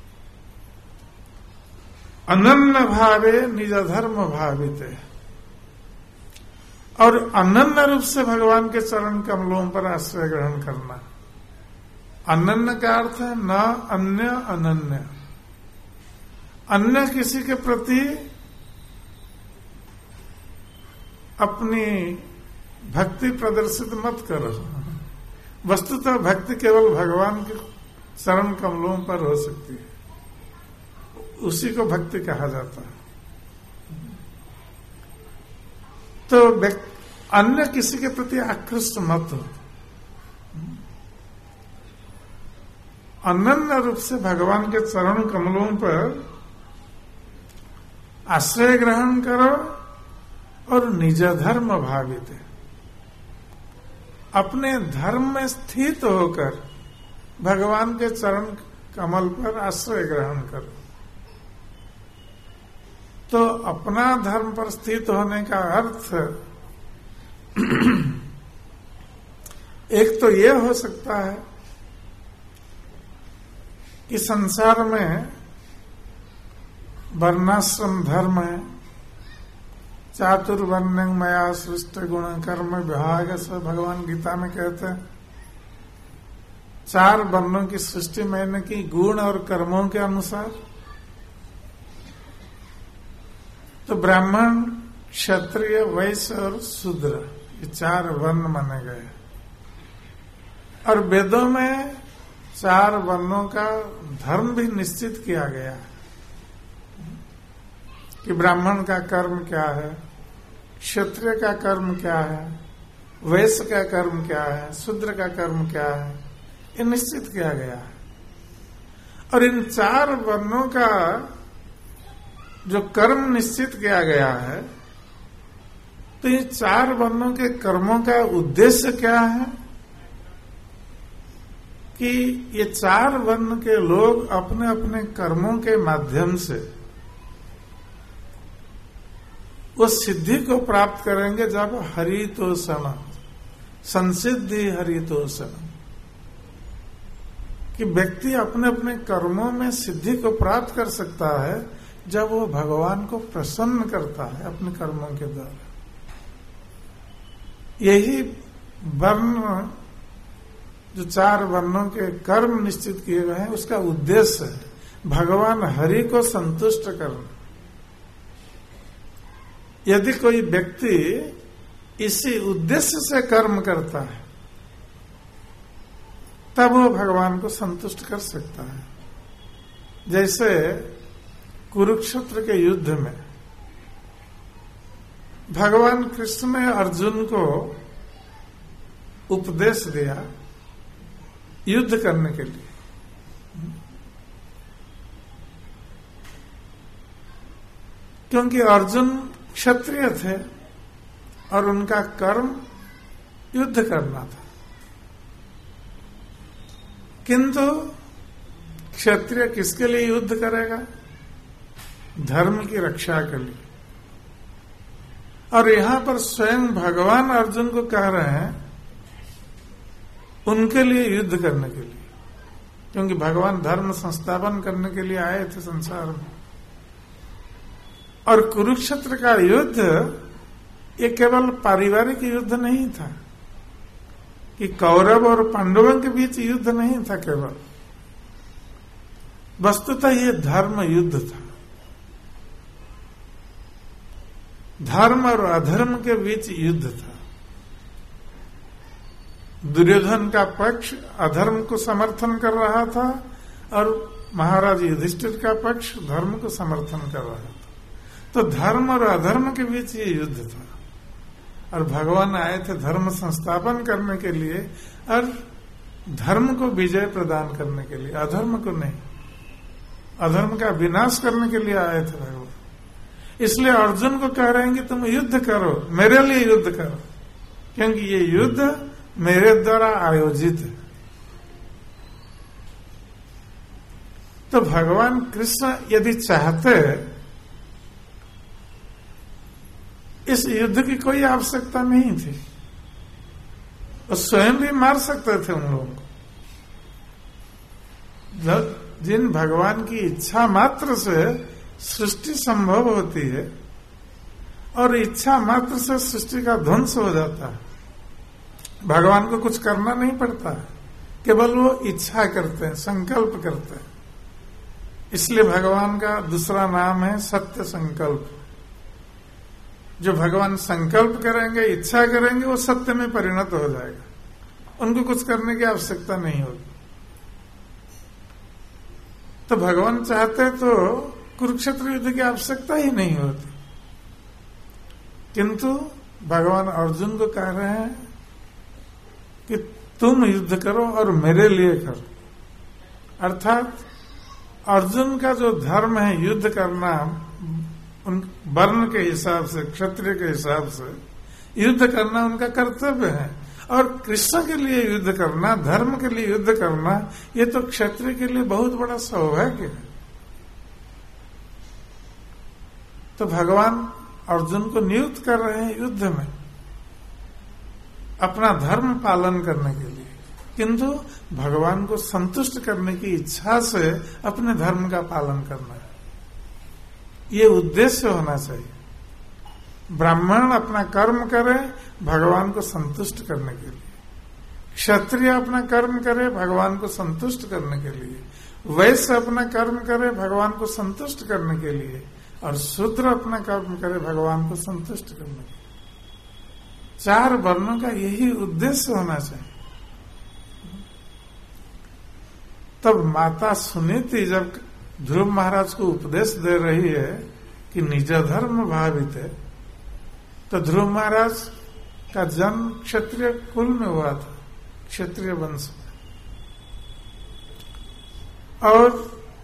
अनन्य भावे निज धर्म भावित है। और अनन्य रूप से भगवान के चरण कमलों पर आश्रय ग्रहण करना। अनन्य का अर्थ है न अन्य अनन्य। अन्य किसी के प्रति अपनी भक्ति प्रदर्शित मत करो। वस्तुतः भक्ति केवल भगवान के चरण कमलों पर हो सकती है, उसी को भक्ति कहा जाता है। तो अन्य किसी के प्रति आकृष्ट मत हो। अनन्य रूप से भगवान के चरण कमलों पर आश्रय ग्रहण करो और निज धर्म भावित है। अपने धर्म में स्थित होकर भगवान के चरण कमल पर आश्रय ग्रहण करो। तो अपना धर्म पर स्थित होने का अर्थ एक तो यह हो सकता है कि संसार में वर्णाश्रम धर्म है। चातुर्वर्ण मया सृष्ट गुण कर्म विभाग से भगवान गीता में कहते हैं। चार वर्णों की सृष्टि मैंने की गुण और कर्मों के अनुसार। तो ब्राह्मण, क्षत्रिय, वैश्य और शूद्र, ये चार वर्ण माने गए। और वेदों में चार वर्णों का धर्म भी निश्चित किया गया है कि ब्राह्मण का कर्म क्या है, क्षत्रिय का कर्म क्या है, वैश्य का कर्म क्या है, शूद्र का कर्म क्या है, ये निश्चित किया गया है। और इन चार वर्णों का जो कर्म निश्चित किया गया है, तो ये चार वर्णों के कर्मों का उद्देश्य क्या है कि ये चार वर्ण के लोग अपने अपने कर्मों के माध्यम से वो सिद्धि को प्राप्त करेंगे जब हरितोषण, संसिद्धि हरितोषण, कि व्यक्ति अपने अपने कर्मों में सिद्धि को प्राप्त कर सकता है जब वो भगवान को प्रसन्न करता है अपने कर्मों के द्वारा। यही वर्ण, जो चार वर्णों के कर्म निश्चित किए गए हैं, उसका उद्देश्य है भगवान हरि को संतुष्ट करना। यदि कोई व्यक्ति इसी उद्देश्य से कर्म करता है तब वो भगवान को संतुष्ट कर सकता है। जैसे कुरुक्षेत्र के युद्ध में भगवान कृष्ण ने अर्जुन को उपदेश दिया युद्ध करने के लिए, क्योंकि अर्जुन क्षत्रिय थे और उनका कर्म युद्ध करना था। किंतु क्षत्रिय किसके लिए युद्ध करेगा? धर्म की रक्षा के लिए। और यहां पर स्वयं भगवान अर्जुन को कह रहे हैं उनके लिए युद्ध करने के लिए, क्योंकि भगवान धर्म संस्थापन करने के लिए आए थे संसार में। और कुरुक्षेत्र का युद्ध ये केवल पारिवारिक युद्ध नहीं था कि कौरव और पांडवों के बीच युद्ध नहीं था केवल, वस्तुतः ये धर्म युद्ध था। धर्म और अधर्म के बीच युद्ध था। दुर्योधन का पक्ष अधर्म को समर्थन कर रहा था और महाराज युधिष्ठिर का पक्ष धर्म को समर्थन कर रहा था। तो धर्म और अधर्म के बीच ये युद्ध था और भगवान आए थे धर्म संस्थापन करने के लिए और धर्म को विजय प्रदान करने के लिए, अधर्म को नहीं। अधर्म का विनाश करने के लिए आए थे भगवान। इसलिए अर्जुन को कह रहे हैं कि तुम युद्ध करो, मेरे लिए युद्ध करो, क्योंकि ये युद्ध मेरे द्वारा आयोजित है। तो भगवान कृष्ण यदि चाहते इस युद्ध की कोई आवश्यकता नहीं थी, वो स्वयं भी मार सकते थे उन लोगों को। जब जिन भगवान की इच्छा मात्र से सृष्टि संभव होती है और इच्छा मात्र से सृष्टि का ध्वंस हो जाता है, भगवान को कुछ करना नहीं पड़ता है, केवल वो इच्छा करते हैं, संकल्प करते हैं। इसलिए भगवान का दूसरा नाम है सत्य संकल्प। जो भगवान संकल्प करेंगे, इच्छा करेंगे, वो सत्य में परिणत हो जाएगा, उनको कुछ करने की आवश्यकता नहीं होगी। तो भगवान चाहते तो कुरुक्षेत्र युद्ध की आवश्यकता ही नहीं होती, किंतु भगवान अर्जुन को कह रहे हैं कि तुम युद्ध करो और मेरे लिए करो। अर्थात अर्जुन का जो धर्म है युद्ध करना, उन वर्ण के हिसाब से, क्षत्रिय के हिसाब से युद्ध करना उनका कर्तव्य है। और कृष्ण के लिए युद्ध करना, धर्म के लिए युद्ध करना, ये तो क्षत्रिय के लिए बहुत बड़ा सौभाग्य है। तो भगवान अर्जुन को नियुक्त कर रहे हैं युद्ध में अपना धर्म पालन करने के लिए, किंतु भगवान को संतुष्ट करने की इच्छा से अपने धर्म का पालन करना है। ये उद्देश्य होना चाहिए। ब्राह्मण अपना कर्म करे भगवान को संतुष्ट करने के लिए, क्षत्रिय अपना कर्म करे भगवान को संतुष्ट करने के लिए, वैश्य अपना कर्म करे भगवान को संतुष्ट करने के लिए, और शूद्र अपना कर्म करे भगवान को संतुष्ट करने के लिए। चार वर्णों का यही उद्देश्य होना चाहिए। तब माता सुनीति जब ध्रुव महाराज को उपदेश दे रही है कि निज धर्म भावित है, तो ध्रुव महाराज का जन्म क्षत्रिय कुल में हुआ था, क्षत्रिय वंश में। और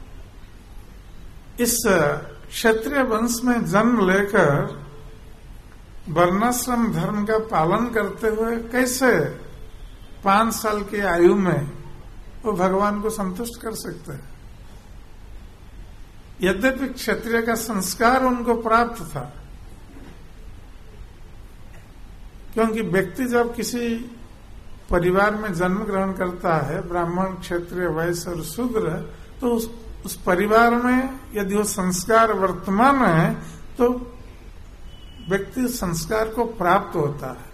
इस क्षत्रिय वंश में जन्म लेकर वर्णाश्रम धर्म का पालन करते हुए कैसे पांच साल की आयु में वो भगवान को संतुष्ट कर सकते हैं? यद्यपि क्षत्रिय का संस्कार उनको प्राप्त था, क्योंकि व्यक्ति जब किसी परिवार में जन्म ग्रहण करता है, ब्राह्मण, क्षत्रिय, वैश्य और शूद्र, तो उस, उस परिवार में यदि वो संस्कार वर्तमान है तो व्यक्ति संस्कार को प्राप्त होता है।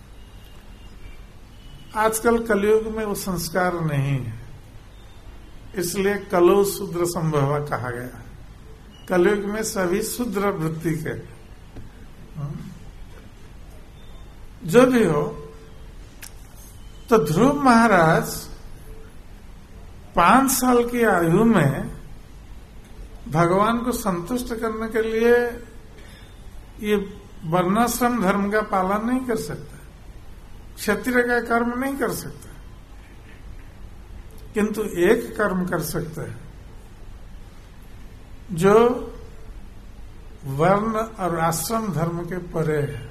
आजकल कलयुग में वो संस्कार नहीं है, इसलिए कलो शूद्र संभव कहा गया। कलयुग में सभी शूद्र वृत्ति के। जो भी हो, तो ध्रुव महाराज पांच साल की आयु में भगवान को संतुष्ट करने के लिए ये वर्णाश्रम धर्म का पालन नहीं कर सकता, क्षत्रिय का कर्म नहीं कर सकता, किंतु एक कर्म कर सकता है जो वर्ण और आश्रम धर्म के परे है।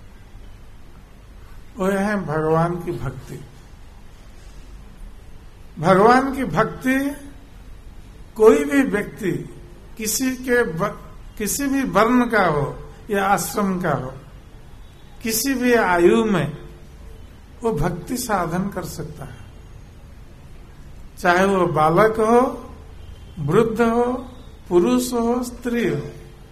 वो है भगवान की भक्ति। भगवान की भक्ति कोई भी व्यक्ति किसी के किसी भी वर्ण का हो या आश्रम का हो, किसी भी आयु में वो भक्ति साधन कर सकता है, चाहे वो बालक हो, वृद्ध हो, पुरुष हो, स्त्री हो।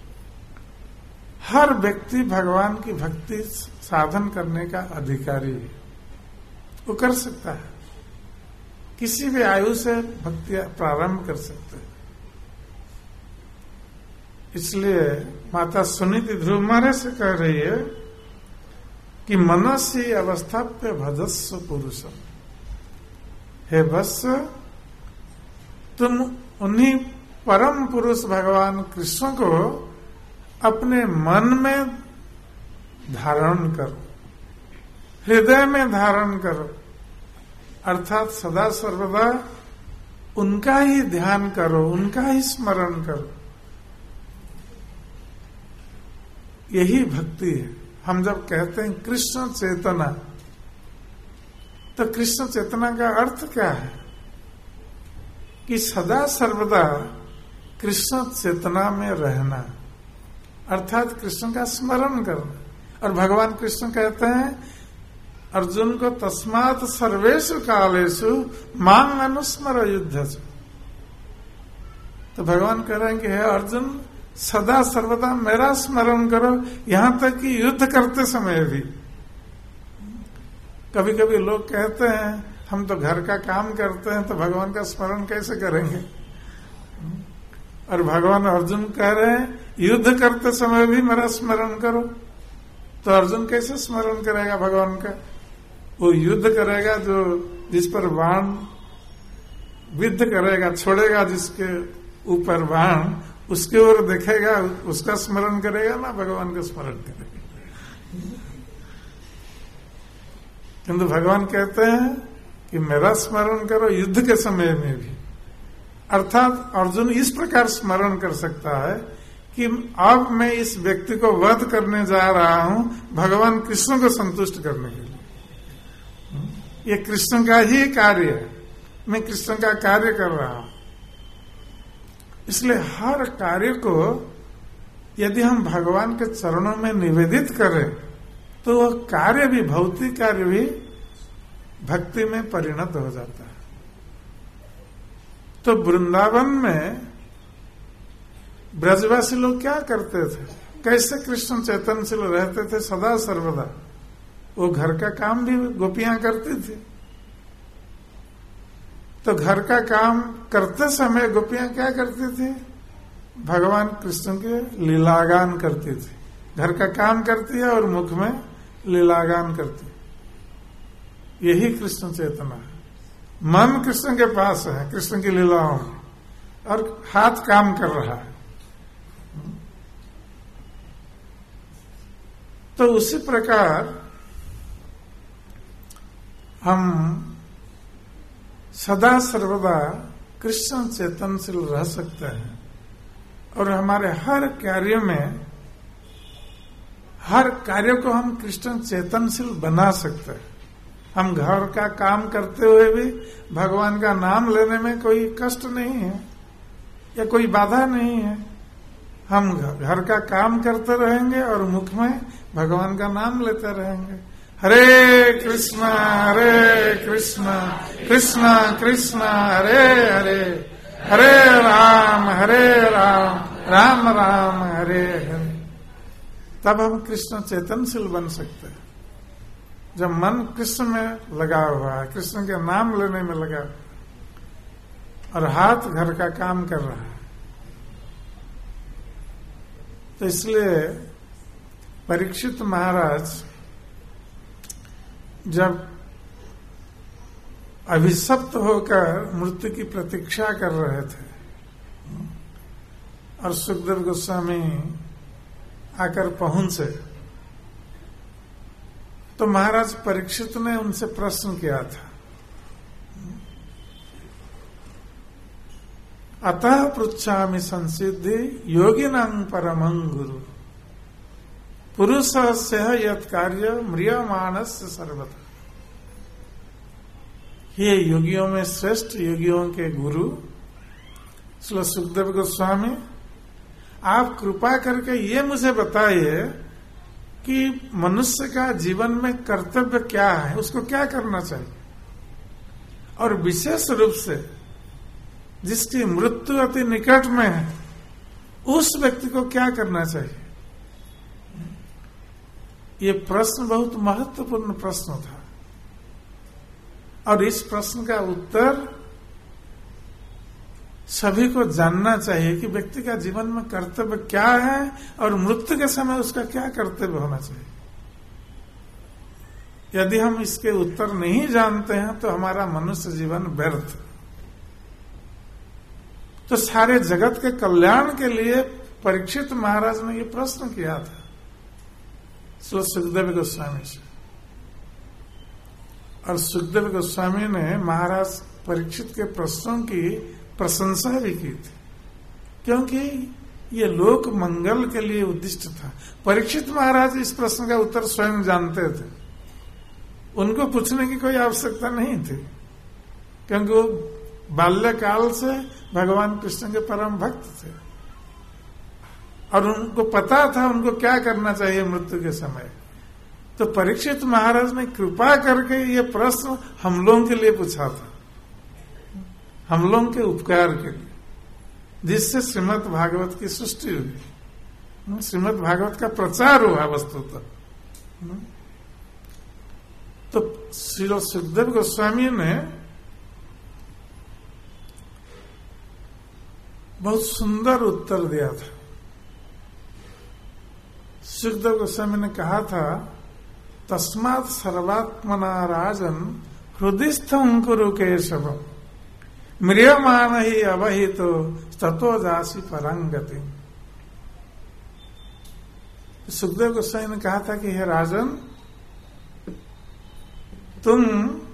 हर व्यक्ति भगवान की भक्ति साधन करने का अधिकारी है, वो कर सकता है, किसी भी आयु से भक्ति प्रारंभ कर सकते हैं। इसलिए माता सुनीति ध्रुव महाराज से कह रही है कि मनसी अवस्थाप्य भजस्व पुरुषम। हे वत्स, तुम उन्हीं परम पुरुष भगवान कृष्ण को अपने मन में धारण करो, हृदय में धारण करो, अर्थात सदा सर्वदा उनका ही ध्यान करो, उनका ही स्मरण करो। यही भक्ति है। हम जब कहते हैं कृष्ण चेतना, तो कृष्ण चेतना का अर्थ क्या है? कि सदा सर्वदा कृष्ण चेतना में रहना, अर्थात कृष्ण का स्मरण करना। और भगवान कृष्ण कहते हैं अर्जुन को, तस्मात् सर्वेषु कालेषु मां अनुस्मर युद्धस्य। तो भगवान कह रहे हैं कि हे अर्जुन, सदा सर्वदा मेरा स्मरण करो, यहां तक कि युद्ध करते समय भी। कभी कभी लोग कहते हैं हम तो घर का काम करते हैं, तो भगवान का स्मरण कैसे करेंगे? और भगवान अर्जुन कह रहे हैं युद्ध करते समय भी मेरा स्मरण करो, तो अर्जुन कैसे स्मरण करेगा भगवान का? वो युद्ध करेगा जो जिस पर बाण विद्ध करेगा, छोड़ेगा जिसके ऊपर बाण, उसके ओर देखेगा, उसका स्मरण करेगा ना, भगवान का स्मरण करेगा। किंतु भगवान कहते हैं कि मेरा स्मरण करो युद्ध के समय में भी। अर्थात अर्जुन इस प्रकार स्मरण कर सकता है कि अब मैं इस व्यक्ति को वध करने जा रहा हूं भगवान कृष्ण को संतुष्ट करने के लिए। ये कृष्ण का ही कार्य है, मैं कृष्ण का कार्य कर रहा हूं। इसलिए हर कार्य को यदि हम भगवान के चरणों में निवेदित करें तो वह कार्य भी, भौतिक कार्य भी भक्ति में परिणत हो जाता है। तो वृंदावन में ब्रजवासी लोग क्या करते थे? कैसे कृष्ण चैतन्यशील रहते थे सदा सर्वदा? वो घर का काम भी गोपियां करती थी, तो घर का काम करते समय गोपियां क्या करती थी? भगवान कृष्ण के लीलागान करती थी। घर का काम करती है और मुख में लीलागान करती है। यही कृष्ण चेतना है। मन कृष्ण के पास है, कृष्ण की लीलाओं में, और हाथ काम कर रहा है। तो उसी प्रकार हम सदा सर्वदा कृष्ण चेतनशील रह सकते हैं और हमारे हर कार्य में, हर कार्य को हम कृष्ण चेतनशील बना सकते हैं। हम घर का काम करते हुए भी भगवान का नाम लेने में कोई कष्ट नहीं है या कोई बाधा नहीं है। हम घर का काम करते रहेंगे और मुख में भगवान का नाम लेते रहेंगे। हरे कृष्णा हरे कृष्णा कृष्णा कृष्णा हरे हरे, हरे राम हरे राम राम राम हरे हरे। तब हम कृष्ण चेतनशील बन सकते हैं। जब मन कृष्ण में लगा हुआ है, कृष्ण के नाम लेने में लगा हुआ है और हाथ घर का काम कर रहा है, तो इसलिए परीक्षित महाराज जब अभिशप्त होकर मृत्यु की प्रतीक्षा कर रहे थे और सुखदेव गोस्वामी आकर पहुंचे, तो महाराज परीक्षित ने उनसे प्रश्न किया था, अतः पृच्छामि संसिद्धि योगिनां परमं गुरु पुरुषस्य यत् कार्य म्रियमाणस्य सर्वथा। ये योगियों में श्रेष्ठ योगियों के गुरु श्री सुखदेव गोस्वामी, आप कृपा करके ये मुझे बताइए कि मनुष्य का जीवन में कर्तव्य क्या है, उसको क्या करना चाहिए, और विशेष रूप से जिसकी मृत्यु अति निकट में है उस व्यक्ति को क्या करना चाहिए। ये प्रश्न बहुत महत्वपूर्ण प्रश्न था और इस प्रश्न का उत्तर सभी को जानना चाहिए कि व्यक्ति का जीवन में कर्तव्य क्या है और मृत्यु के समय उसका क्या कर्तव्य होना चाहिए। यदि हम इसके उत्तर नहीं जानते हैं तो हमारा मनुष्य जीवन व्यर्थ। तो सारे जगत के कल्याण के लिए परीक्षित महाराज ने ये प्रश्न किया था श्री सुखदेव गोस्वामी से, और सुखदेव गोस्वामी ने महाराज परीक्षित के प्रश्नों की प्रशंसा भी की थी, क्योंकि ये लोक मंगल के लिए उद्दिष्ट था। परीक्षित महाराज इस प्रश्न का उत्तर स्वयं जानते थे, उनको पूछने की कोई आवश्यकता नहीं थी, क्योंकि वो बाल्यकाल से भगवान कृष्ण के परम भक्त थे और उनको पता था उनको क्या करना चाहिए मृत्यु के समय। तो परीक्षित महाराज ने कृपा करके ये प्रश्न हम लोगों के लिए पूछा था, हम लोगों के उपकार के लिए, जिससे श्रीमद् भागवत की सृष्टि हुई, श्रीमद् भागवत का प्रचार हुआ वस्तुतः। तो श्री सुखदेव गोस्वामी ने बहुत सुंदर उत्तर दिया था। सुखदेव गोस्वामी ने कहा था, तस्मात् सर्वात्मना राजन हृदयस्थं कुरु केशवम् म्रियमाण ही अवहितो ततो जासि परंगति। सुखदेव गोस्वामी ने कहा था कि हे राजन, तुम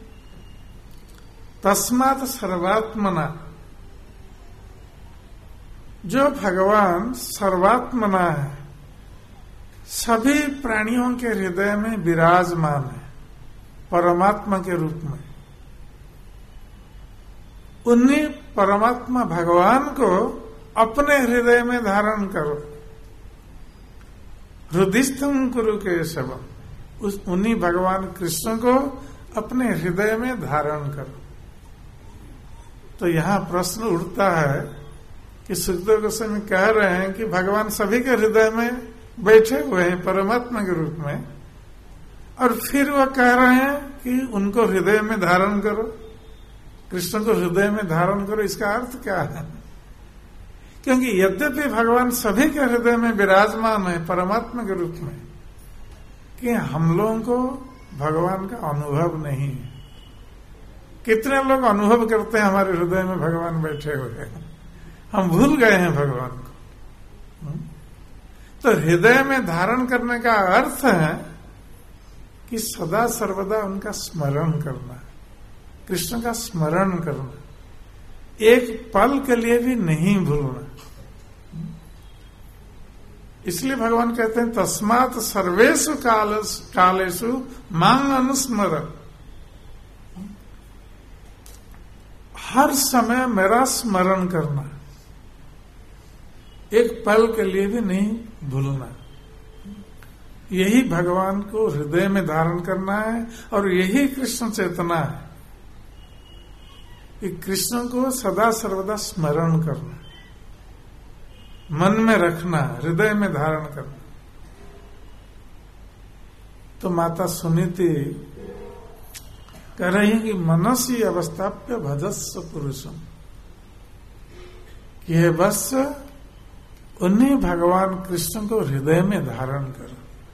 तस्मात् सर्वात्मना, जो भगवान सर्वात्मना है, सभी प्राणियों के हृदय में विराजमान है परमात्मा के रूप में, उन्हीं परमात्मा भगवान को अपने हृदय में धारण करो। हृदयस्थं कुरु केशवम्, उस उन्हीं भगवान कृष्ण को अपने हृदय में धारण करो। तो यहाँ प्रश्न उठता है कि सुखदेव गोस्वामी कह रहे हैं कि भगवान सभी के हृदय में बैठे हुए हैं परमात्मा के रूप में, और फिर वह कह रहे हैं कि उनको हृदय में धारण करो, कृष्ण को हृदय में धारण करो। इसका अर्थ क्या है? क्योंकि यद्यपि भगवान सभी के हृदय में विराजमान है परमात्मा के रूप में, कि हम लोगों को भगवान का अनुभव नहीं है, कितने लोग अनुभव करते हैं हमारे हृदय में भगवान बैठे हुए हैं, हम भूल गए हैं भगवान को। तो हृदय में धारण करने का अर्थ है कि सदा सर्वदा उनका स्मरण करना, कृष्ण का स्मरण करना, एक पल के लिए भी नहीं भूलना। इसलिए भगवान कहते हैं तस्मात् सर्वेषु कालेषु मां अनुस्मर, हर समय मेरा स्मरण करना, एक पल के लिए भी नहीं भूलना। यही भगवान को हृदय में धारण करना है और यही कृष्ण चेतना है कि कृष्ण को सदा सर्वदा स्मरण करना, मन में रखना, हृदय में धारण करना। तो माता सुनीति कह रही है कि मनसी अवस्थाप्य भजस्व पुरुषम, कि है बस उन्हीं भगवान कृष्ण को हृदय में धारण करो,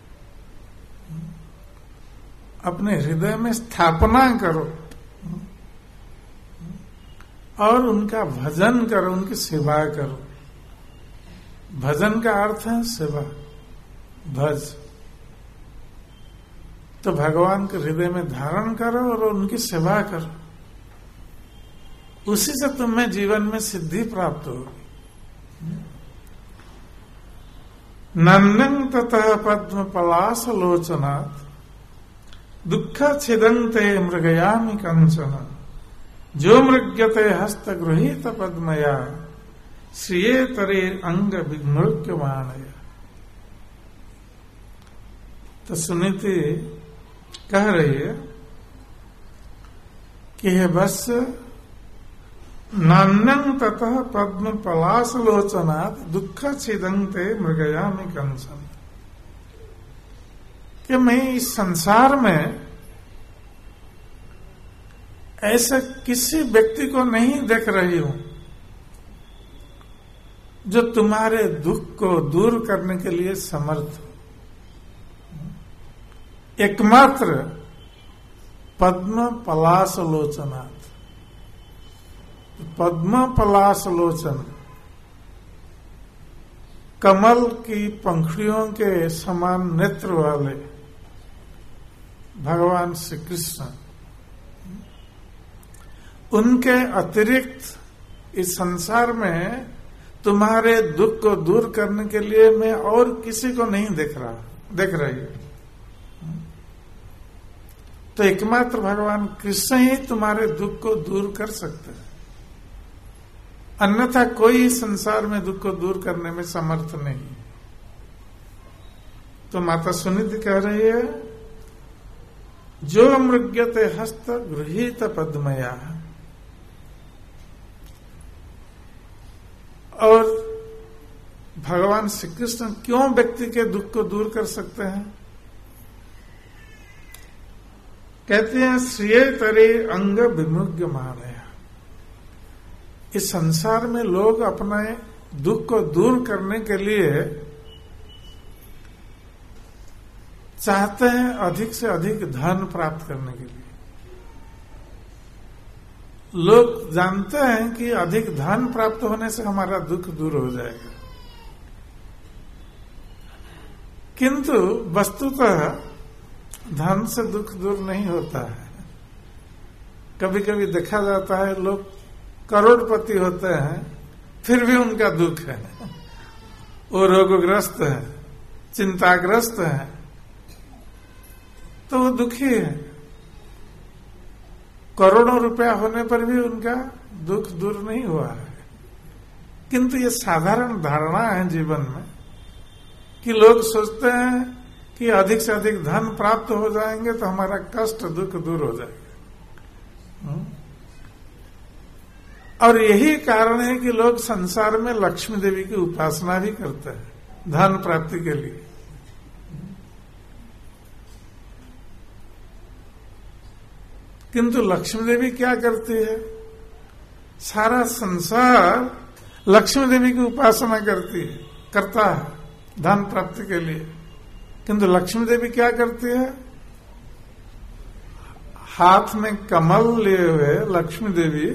अपने हृदय में स्थापना करो और उनका भजन करो, उनकी सेवा करो। भजन का अर्थ है सेवा, भज। तो भगवान के हृदय में धारण करो और उनकी सेवा करो, उसी से तुम्हें जीवन में सिद्धि प्राप्त होगी। नंदन ततः पद्म पलाश लोचनात् दुख छिदंते मृगयामि कंचन, जो मृग्यते हस्त गृहीत पद्मया श्रिये तरे अंग विमृग्यमाणय। तो सुनीति कह रही है कि है बस नान्यं ततः पद्म पलाश लोचनात् दुख छिदंते मृगयामि कंचन, कि मैं इस संसार में ऐसे किसी व्यक्ति को नहीं देख रही हूं जो तुम्हारे दुख को दूर करने के लिए समर्थ हो। एकमात्र पद्म पलाश लोचनात्, पद्म पलाश लोचन, कमल की पंखुड़ियों के समान नेत्र वाले भगवान श्री कृष्ण, उनके अतिरिक्त इस संसार में तुम्हारे दुख को दूर करने के लिए मैं और किसी को नहीं देख रहा देख रही हूं। तो एकमात्र भगवान कृष्ण ही तुम्हारे दुख को दूर कर सकते हैं, अन्यथा कोई संसार में दुख को दूर करने में समर्थ नहीं। तो माता सुनीति कह रही है जो मृग्यते हस्त गृहीत पद्मया, और भगवान श्री कृष्ण क्यों व्यक्ति के दुख को दूर कर सकते हैं? कहते हैं श्रिये तरे अंग विमृग्यमाणय। इस संसार में लोग अपने दुख को दूर करने के लिए चाहते हैं अधिक से अधिक धन प्राप्त करने के लिए। लोग जानते हैं कि अधिक धन प्राप्त होने से हमारा दुख दूर हो जाएगा, किंतु वस्तुतः धन से दुख दूर नहीं होता है। कभी कभी देखा जाता है लोग करोड़पति होते हैं फिर भी उनका दुख है, वो रोगग्रस्त है, चिंताग्रस्त है, तो वो दुखी है। करोड़ों रुपया होने पर भी उनका दुख दूर नहीं हुआ है। किंतु ये साधारण धारणा है जीवन में कि लोग सोचते हैं कि अधिक से अधिक धन प्राप्त हो जाएंगे तो हमारा कष्ट दुख दूर हो जाएगा। और यही कारण है कि लोग संसार में लक्ष्मी देवी की उपासना भी करते हैं धन प्राप्ति के लिए। किंतु लक्ष्मी देवी क्या करती है? सारा संसार लक्ष्मी देवी की उपासना करती है, करता है धन प्राप्ति के लिए, किंतु लक्ष्मी देवी क्या करती है? हाथ में कमल लिए हुए लक्ष्मी देवी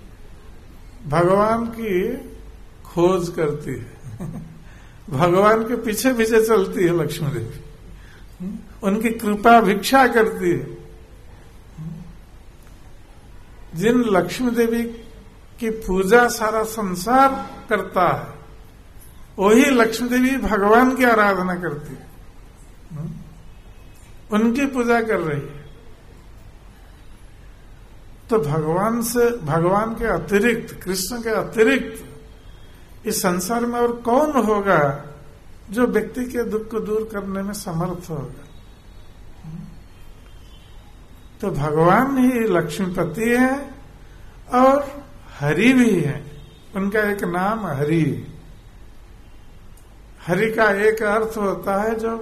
भगवान की खोज करती है। भगवान के पीछे पीछे चलती है लक्ष्मी देवी, उनकी कृपा भिक्षा करती है। जिन लक्ष्मी देवी की पूजा सारा संसार करता है, वही लक्ष्मी देवी भगवान की आराधना करती है, उनकी पूजा कर रही है। तो भगवान से, भगवान के अतिरिक्त, कृष्ण के अतिरिक्त इस संसार में और कौन होगा जो व्यक्ति के दुख को दूर करने में समर्थ होगा? तो भगवान ही लक्ष्मीपति है और हरि भी है। उनका एक नाम हरि। हरि का एक अर्थ होता है जो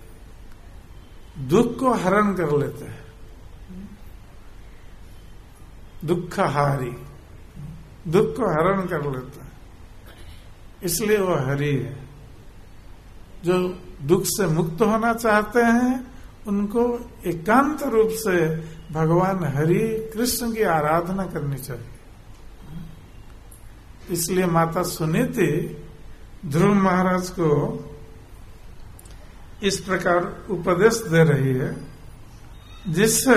दुख को हरण कर लेते हैं, दुखहारी, दुख को हरण कर लेता है, इसलिए वो हरि है। जो दुख से मुक्त होना चाहते हैं उनको एकांत रूप से भगवान हरि कृष्ण की आराधना करनी चाहिए। इसलिए माता सुनीति ध्रुव महाराज को इस प्रकार उपदेश दे रही है, जिससे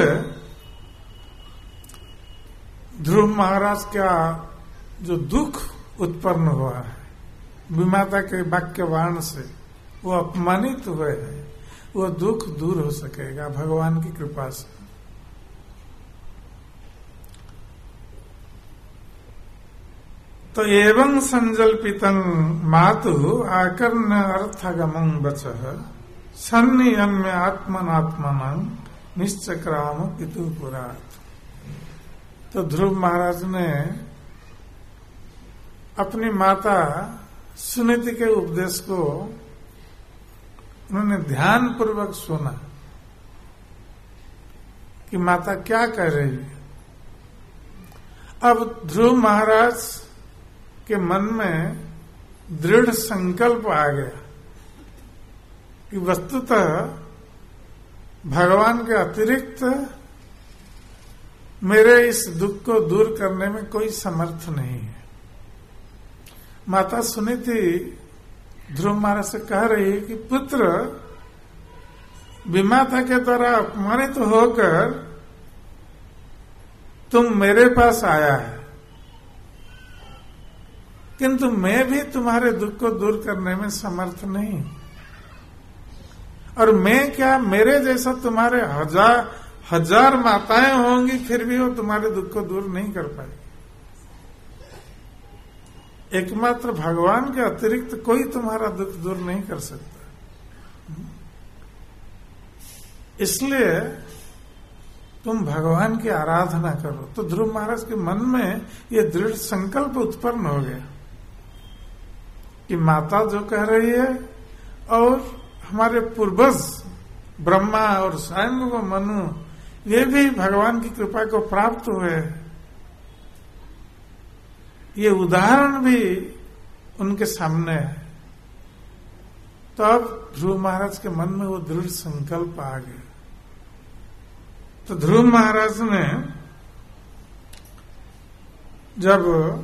ध्रुव महाराज का जो दुख उत्पन्न हुआ है विमाता के वाक्य वाण से, वो अपमानित हुए हैं, वो दुख दूर हो सकेगा भगवान की कृपा से। तो एवं संजल्पितं मातु आकर्ण अर्थगमं वचः सन्नियम्य आत्मनात्मनं निश्चक्राम पितुपुरात्। तो ध्रुव महाराज ने अपनी माता सुनीति के उपदेश को उन्होंने ध्यान पूर्वक सुना कि माता क्या कह रही है। अब ध्रुव महाराज के मन में दृढ़ संकल्प आ गया कि वस्तुतः भगवान के अतिरिक्त मेरे इस दुख को दूर करने में कोई समर्थ नहीं है। माता सुनीति ध्रुव महाराज से कह रही है कि पुत्र विमाता के द्वारा अपमानित तो होकर तुम मेरे पास आया है, किंतु मैं भी तुम्हारे दुख को दूर करने में समर्थ नहीं। और मैं क्या, मेरे जैसा तुम्हारे हजार हजार माताएं होंगी, फिर भी वो तुम्हारे दुख को दूर नहीं कर पाएगी। एकमात्र भगवान के अतिरिक्त कोई तुम्हारा दुख दूर नहीं कर सकता। इसलिए तुम भगवान की आराधना करो। तो ध्रुव महाराज के मन में ये दृढ़ संकल्प उत्पन्न हो गया कि माता जो कह रही है और हमारे पूर्वज ब्रह्मा और स्वयं व मनु ये भी भगवान की कृपा को प्राप्त हुए, ये उदाहरण भी उनके सामने है। तो अब ध्रुव महाराज के मन में वो दृढ़ संकल्प आ गया। तो ध्रुव महाराज ने जब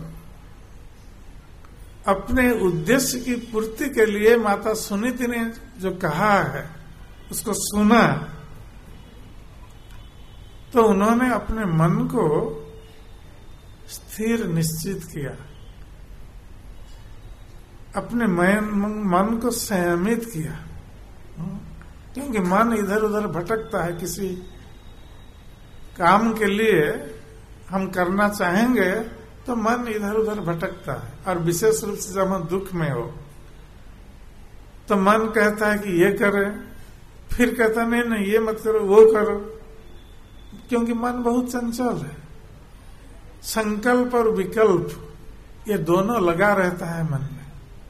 अपने उद्देश्य की पूर्ति के लिए माता सुनीति ने जो कहा है उसको सुना, तो उन्होंने अपने मन को स्थिर निश्चित किया, अपने मन को संयमित किया। क्योंकि मन इधर उधर भटकता है। किसी काम के लिए हम करना चाहेंगे तो मन इधर उधर भटकता है, और विशेष रूप से जब हम दुख में हो तो मन कहता है कि ये करें, फिर कहता नहीं नहीं ये मत करो, वो करो। क्योंकि मन बहुत चंचल है। संकल्प और विकल्प ये दोनों लगा रहता है मन में।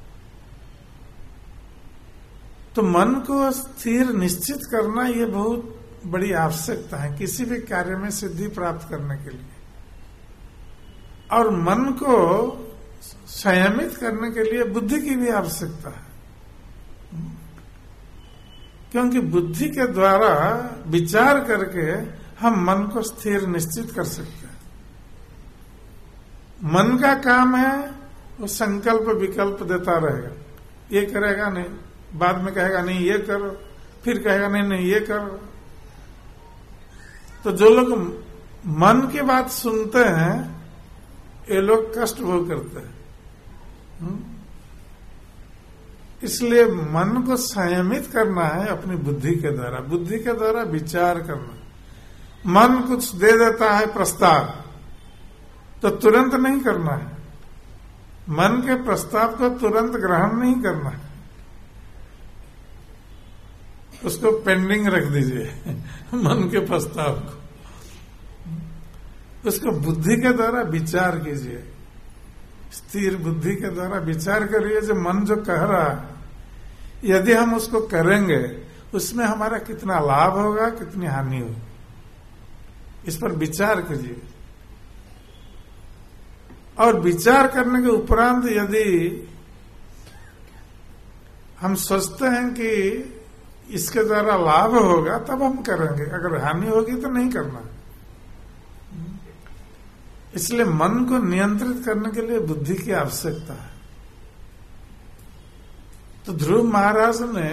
तो मन को स्थिर निश्चित करना ये बहुत बड़ी आवश्यकता है किसी भी कार्य में सिद्धि प्राप्त करने के लिए। और मन को संयमित करने के लिए बुद्धि की भी आवश्यकता है, क्योंकि बुद्धि के द्वारा विचार करके हम मन को स्थिर निश्चित कर सकते हैं। मन का काम है वो संकल्प विकल्प देता रहेगा, ये करेगा नहीं, बाद में कहेगा नहीं ये करो, फिर कहेगा नहीं नहीं ये करो। तो जो लोग मन की बात सुनते हैं ये लोग कष्ट भोग करते हैं। इसलिए मन को संयमित करना है अपनी बुद्धि के द्वारा, बुद्धि के द्वारा विचार करना। मन कुछ दे देता है प्रस्ताव तो तुरंत नहीं करना है, मन के प्रस्ताव को तुरंत ग्रहण नहीं करना है, उसको पेंडिंग रख दीजिए मन के प्रस्ताव को, उसको बुद्धि के द्वारा विचार कीजिए, स्थिर बुद्धि के द्वारा विचार करिए जो मन जो कह रहा है यदि हम उसको करेंगे उसमें हमारा कितना लाभ होगा कितनी हानि होगी, इस पर विचार कीजिए। और विचार करने के उपरांत यदि हम सोचते हैं कि इसके द्वारा लाभ होगा तब हम करेंगे, अगर हानि होगी तो नहीं करना। इसलिए मन को नियंत्रित करने के लिए बुद्धि की आवश्यकता है। तो ध्रुव महाराज ने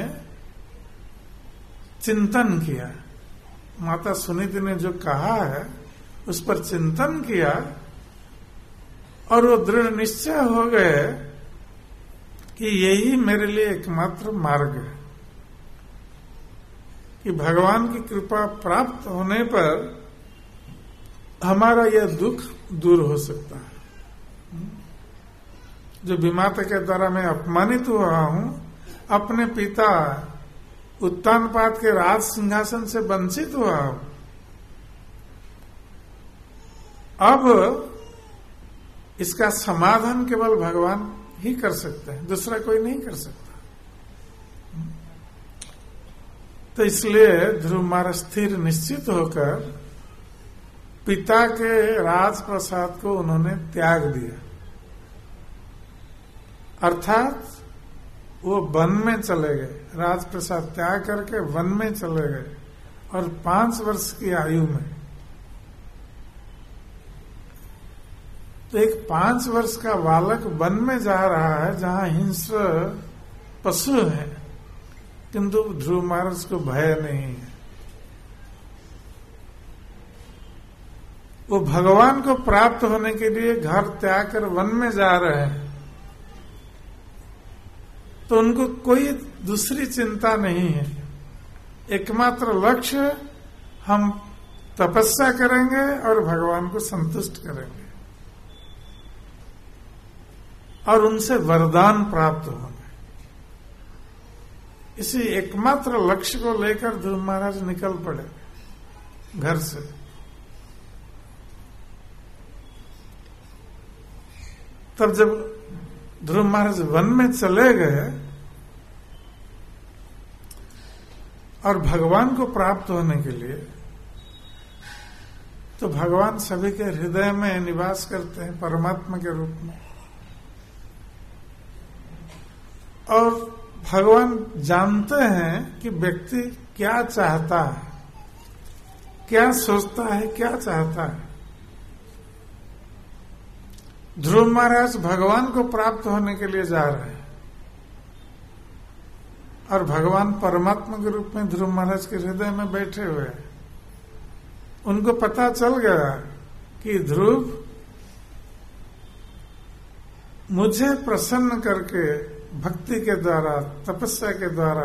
चिंतन किया, माता सुनीति ने जो कहा है उस पर चिंतन किया और वो दृढ़ निश्चय हो गए कि यही मेरे लिए एकमात्र मार्ग है कि भगवान की कृपा प्राप्त होने पर हमारा यह दुख दूर हो सकता है। जो विमाता के द्वारा मैं अपमानित हुआ हूं, अपने पिता उत्तानपाद के राज सिंहासन से वंचित हुआ हूं, अब इसका समाधान केवल भगवान ही कर सकते हैं, दूसरा कोई नहीं कर सकता। तो इसलिए ध्रुव महाराज स्थिर निश्चित होकर पिता के राजप्रसाद को उन्होंने त्याग दिया, अर्थात वो वन में चले गए, राजप्रसाद त्याग करके वन में चले गए और पांच वर्ष की आयु में। तो एक पांच वर्ष का बालक वन में जा रहा है जहां हिंस्र पशु है, किंतु ध्रुव महाराज को भय नहीं है। वो भगवान को प्राप्त होने के लिए घर त्याग कर वन में जा रहे हैं, तो उनको कोई दूसरी चिंता नहीं है। एकमात्र लक्ष्य हम तपस्या करेंगे और भगवान को संतुष्ट करेंगे और उनसे वरदान प्राप्त होंगे। इसी एकमात्र लक्ष्य को लेकर ध्रुव महाराज निकल पड़े घर से। तब जब ध्रुव महाराज वन में चले गए और भगवान को प्राप्त होने के लिए, तो भगवान सभी के हृदय में निवास करते हैं परमात्मा के रूप में, और भगवान जानते हैं कि व्यक्ति क्या चाहता है, क्या सोचता है, क्या चाहता है। ध्रुव महाराज भगवान को प्राप्त होने के लिए जा रहे हैं और भगवान परमात्मा के रूप में ध्रुव महाराज के हृदय में बैठे हुए हैं। उनको पता चल गया कि ध्रुव मुझे प्रसन्न करके भक्ति के द्वारा, तपस्या के द्वारा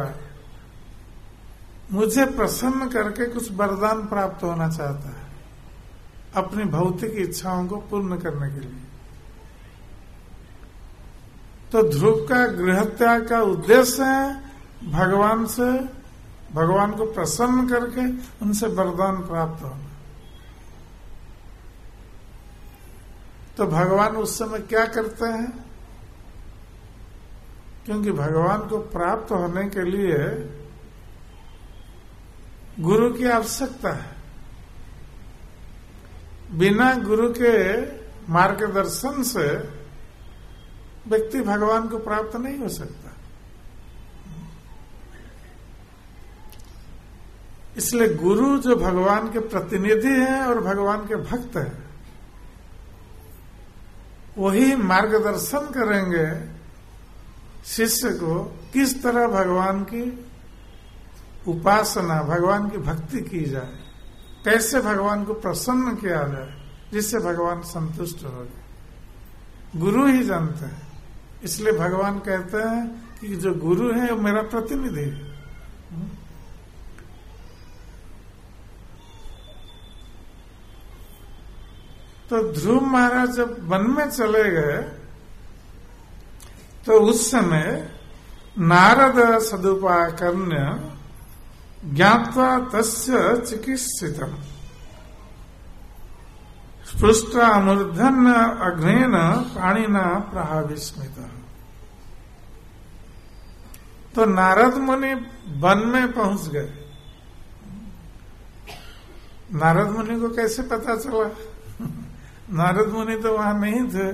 मुझे प्रसन्न करके कुछ वरदान प्राप्त होना चाहता है अपनी भौतिक इच्छाओं को पूर्ण करने के लिए। तो ध्रुव का गृह त्याग का उद्देश्य है भगवान से, भगवान को प्रसन्न करके उनसे वरदान प्राप्त होना। तो भगवान उस समय क्या करते हैं? क्योंकि भगवान को प्राप्त होने के लिए गुरु की आवश्यकता है। बिना गुरु के मार्गदर्शन से व्यक्ति भगवान को प्राप्त नहीं हो सकता। इसलिए गुरु जो भगवान के प्रतिनिधि हैं और भगवान के भक्त हैं, वही मार्गदर्शन करेंगे शिष्य को किस तरह भगवान की उपासना, भगवान की भक्ति की जाए, कैसे भगवान को प्रसन्न किया जाए जिससे भगवान संतुष्ट हो जाए। गुरु ही जानते हैं। इसलिए भगवान कहते हैं कि जो गुरु है वो मेरा प्रतिनिधि है। तो ध्रुव महाराज जब वन में चले गए तो उस समय नारद सदुपाकर्ण्य ज्ञात्वा तस्य चिकित्सितम् स्पृष्टामूर्धन अग्नेन पाणिना प्रहाविस्मित। तो नारद मुनि वन में पहुंच गए। नारद मुनि को कैसे पता चला? नारद मुनि तो वहां नहीं थे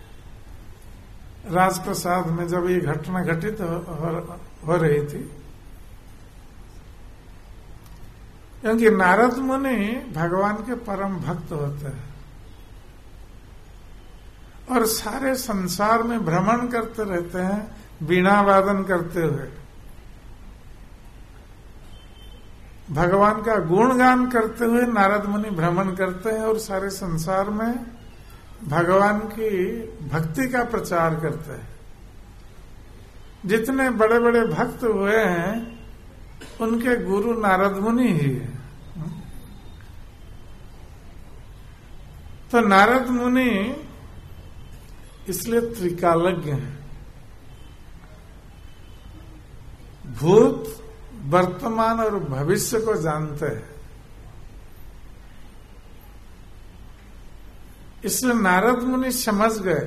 राजप्रसाद में जब ये घटना घटित हो, हो, हो रही थी, क्योंकि नारद मुनि भगवान के परम भक्त होते हैं और सारे संसार में भ्रमण करते रहते हैं वीणा वादन करते हुए, भगवान का गुणगान करते हुए नारद मुनि भ्रमण करते हैं और सारे संसार में भगवान की भक्ति का प्रचार करते हैं। जितने बड़े बड़े भक्त हुए हैं उनके गुरु नारद मुनि ही है। तो नारद मुनि इसलिए त्रिकालज्ञ हैं, भूत, वर्तमान और भविष्य को जानते हैं। इसलिए नारद मुनि समझ गए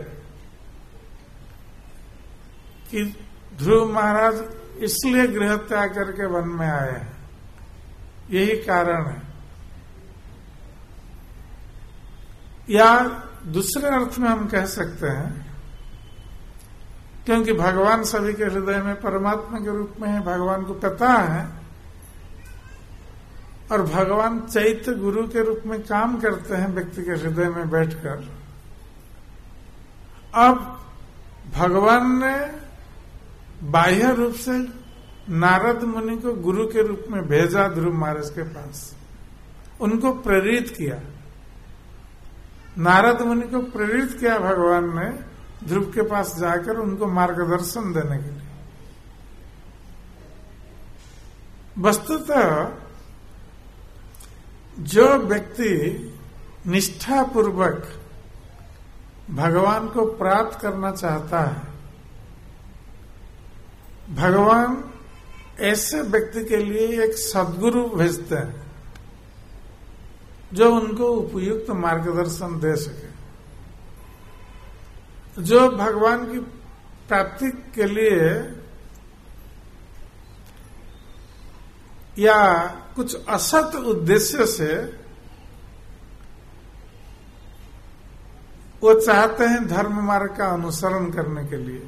कि ध्रुव महाराज इसलिए गृह त्याग करके वन में आए हैं, यही कारण है। या दूसरे अर्थ में हम कह सकते हैं क्योंकि भगवान सभी के हृदय में परमात्मा के रूप में है, भगवान को पता है और भगवान चैत्य गुरु के रूप में काम करते हैं व्यक्ति के हृदय में बैठकर। अब भगवान ने बाह्य रूप से नारद मुनि को गुरु के रूप में भेजा ध्रुव महाराज के पास, उनको प्रेरित किया। नारद मुनि को प्रेरित किया भगवान ने ध्रुव के पास जाकर उनको मार्गदर्शन देने के लिए। वस्तुतः जो व्यक्ति निष्ठापूर्वक भगवान को प्राप्त करना चाहता है, भगवान ऐसे व्यक्ति के लिए एक सद्गुरु भेजते हैं जो उनको उपयुक्त मार्गदर्शन दे सके, जो भगवान की प्राप्ति के लिए या कुछ असत उद्देश्य से वो चाहते हैं धर्म मार्ग का अनुसरण करने के लिए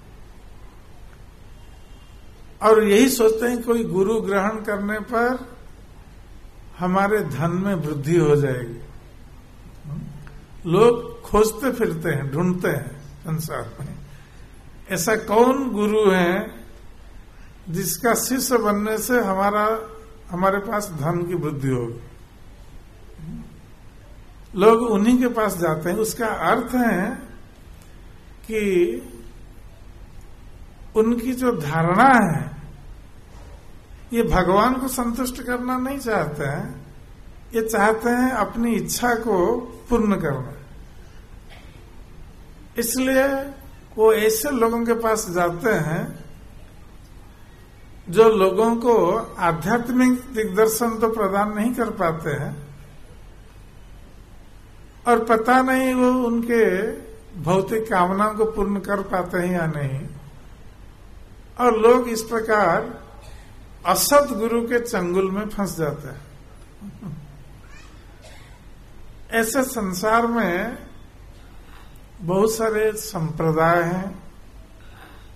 और यही सोचते हैं कोई गुरु ग्रहण करने पर हमारे धन में वृद्धि हो जाएगी। लोग खोजते फिरते हैं, ढूंढते हैं संसार में ऐसा कौन गुरु है जिसका शिष्य बनने से हमारा हमारे पास धन की वृद्धि होगी। लोग उन्हीं के पास जाते हैं। उसका अर्थ है कि उनकी जो धारणा है ये भगवान को संतुष्ट करना नहीं चाहते हैं, ये चाहते हैं अपनी इच्छा को पूर्ण करना। इसलिए वो ऐसे लोगों के पास जाते हैं जो लोगों को आध्यात्मिक दिग्दर्शन तो प्रदान नहीं कर पाते हैं और पता नहीं वो उनके भौतिक कामनाओं को पूर्ण कर पाते हैं या नहीं, और लोग इस प्रकार असत गुरु के चंगुल में फंस जाते हैं। ऐसे संसार में बहुत सारे संप्रदाय हैं,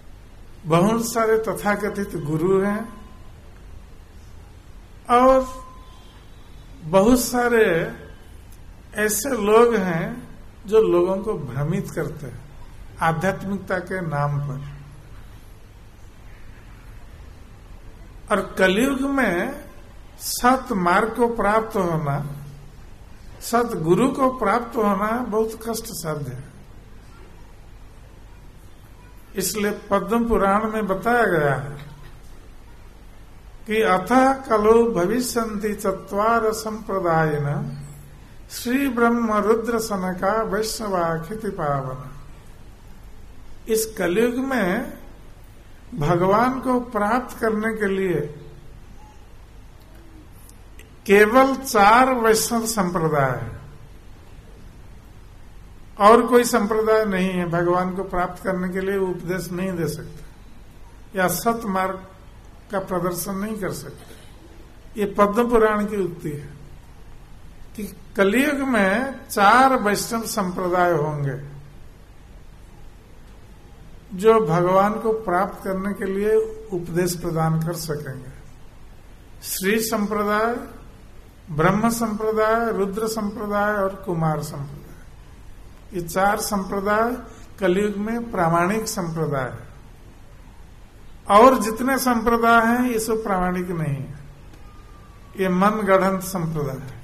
बहुत सारे तथाकथित गुरु हैं और बहुत सारे ऐसे लोग हैं जो लोगों को भ्रमित करते हैं आध्यात्मिकता के नाम पर। और कलयुग में सत मार्ग को प्राप्त होना, सत गुरु को प्राप्त होना बहुत कष्ट साध्य है। इसलिए पद्म पुराण में बताया गया है कि अतः कलो भविष्यन्ति चत्वार संप्रदायेन श्री ब्रह्म रुद्र सनका वैष्णवाखिति पावन। इस कलयुग में भगवान को प्राप्त करने के लिए केवल चार वैष्णव संप्रदाय है, और कोई संप्रदाय नहीं है भगवान को प्राप्त करने के लिए उपदेश नहीं दे सकते या सत मार्ग का प्रदर्शन नहीं कर सकते। ये पद्म पुराण की उक्ति है कि कलयुग में चार वैष्णव संप्रदाय होंगे जो भगवान को प्राप्त करने के लिए उपदेश प्रदान कर सकेंगे। श्री संप्रदाय, ब्रह्म संप्रदाय, रुद्र संप्रदाय और कुमार संप्रदाय। ये चार संप्रदाय कलयुग में प्रामाणिक संप्रदाय है, और जितने संप्रदाय हैं ये सब प्रामाणिक नहीं है, ये मन गढ़ंत संप्रदाय है।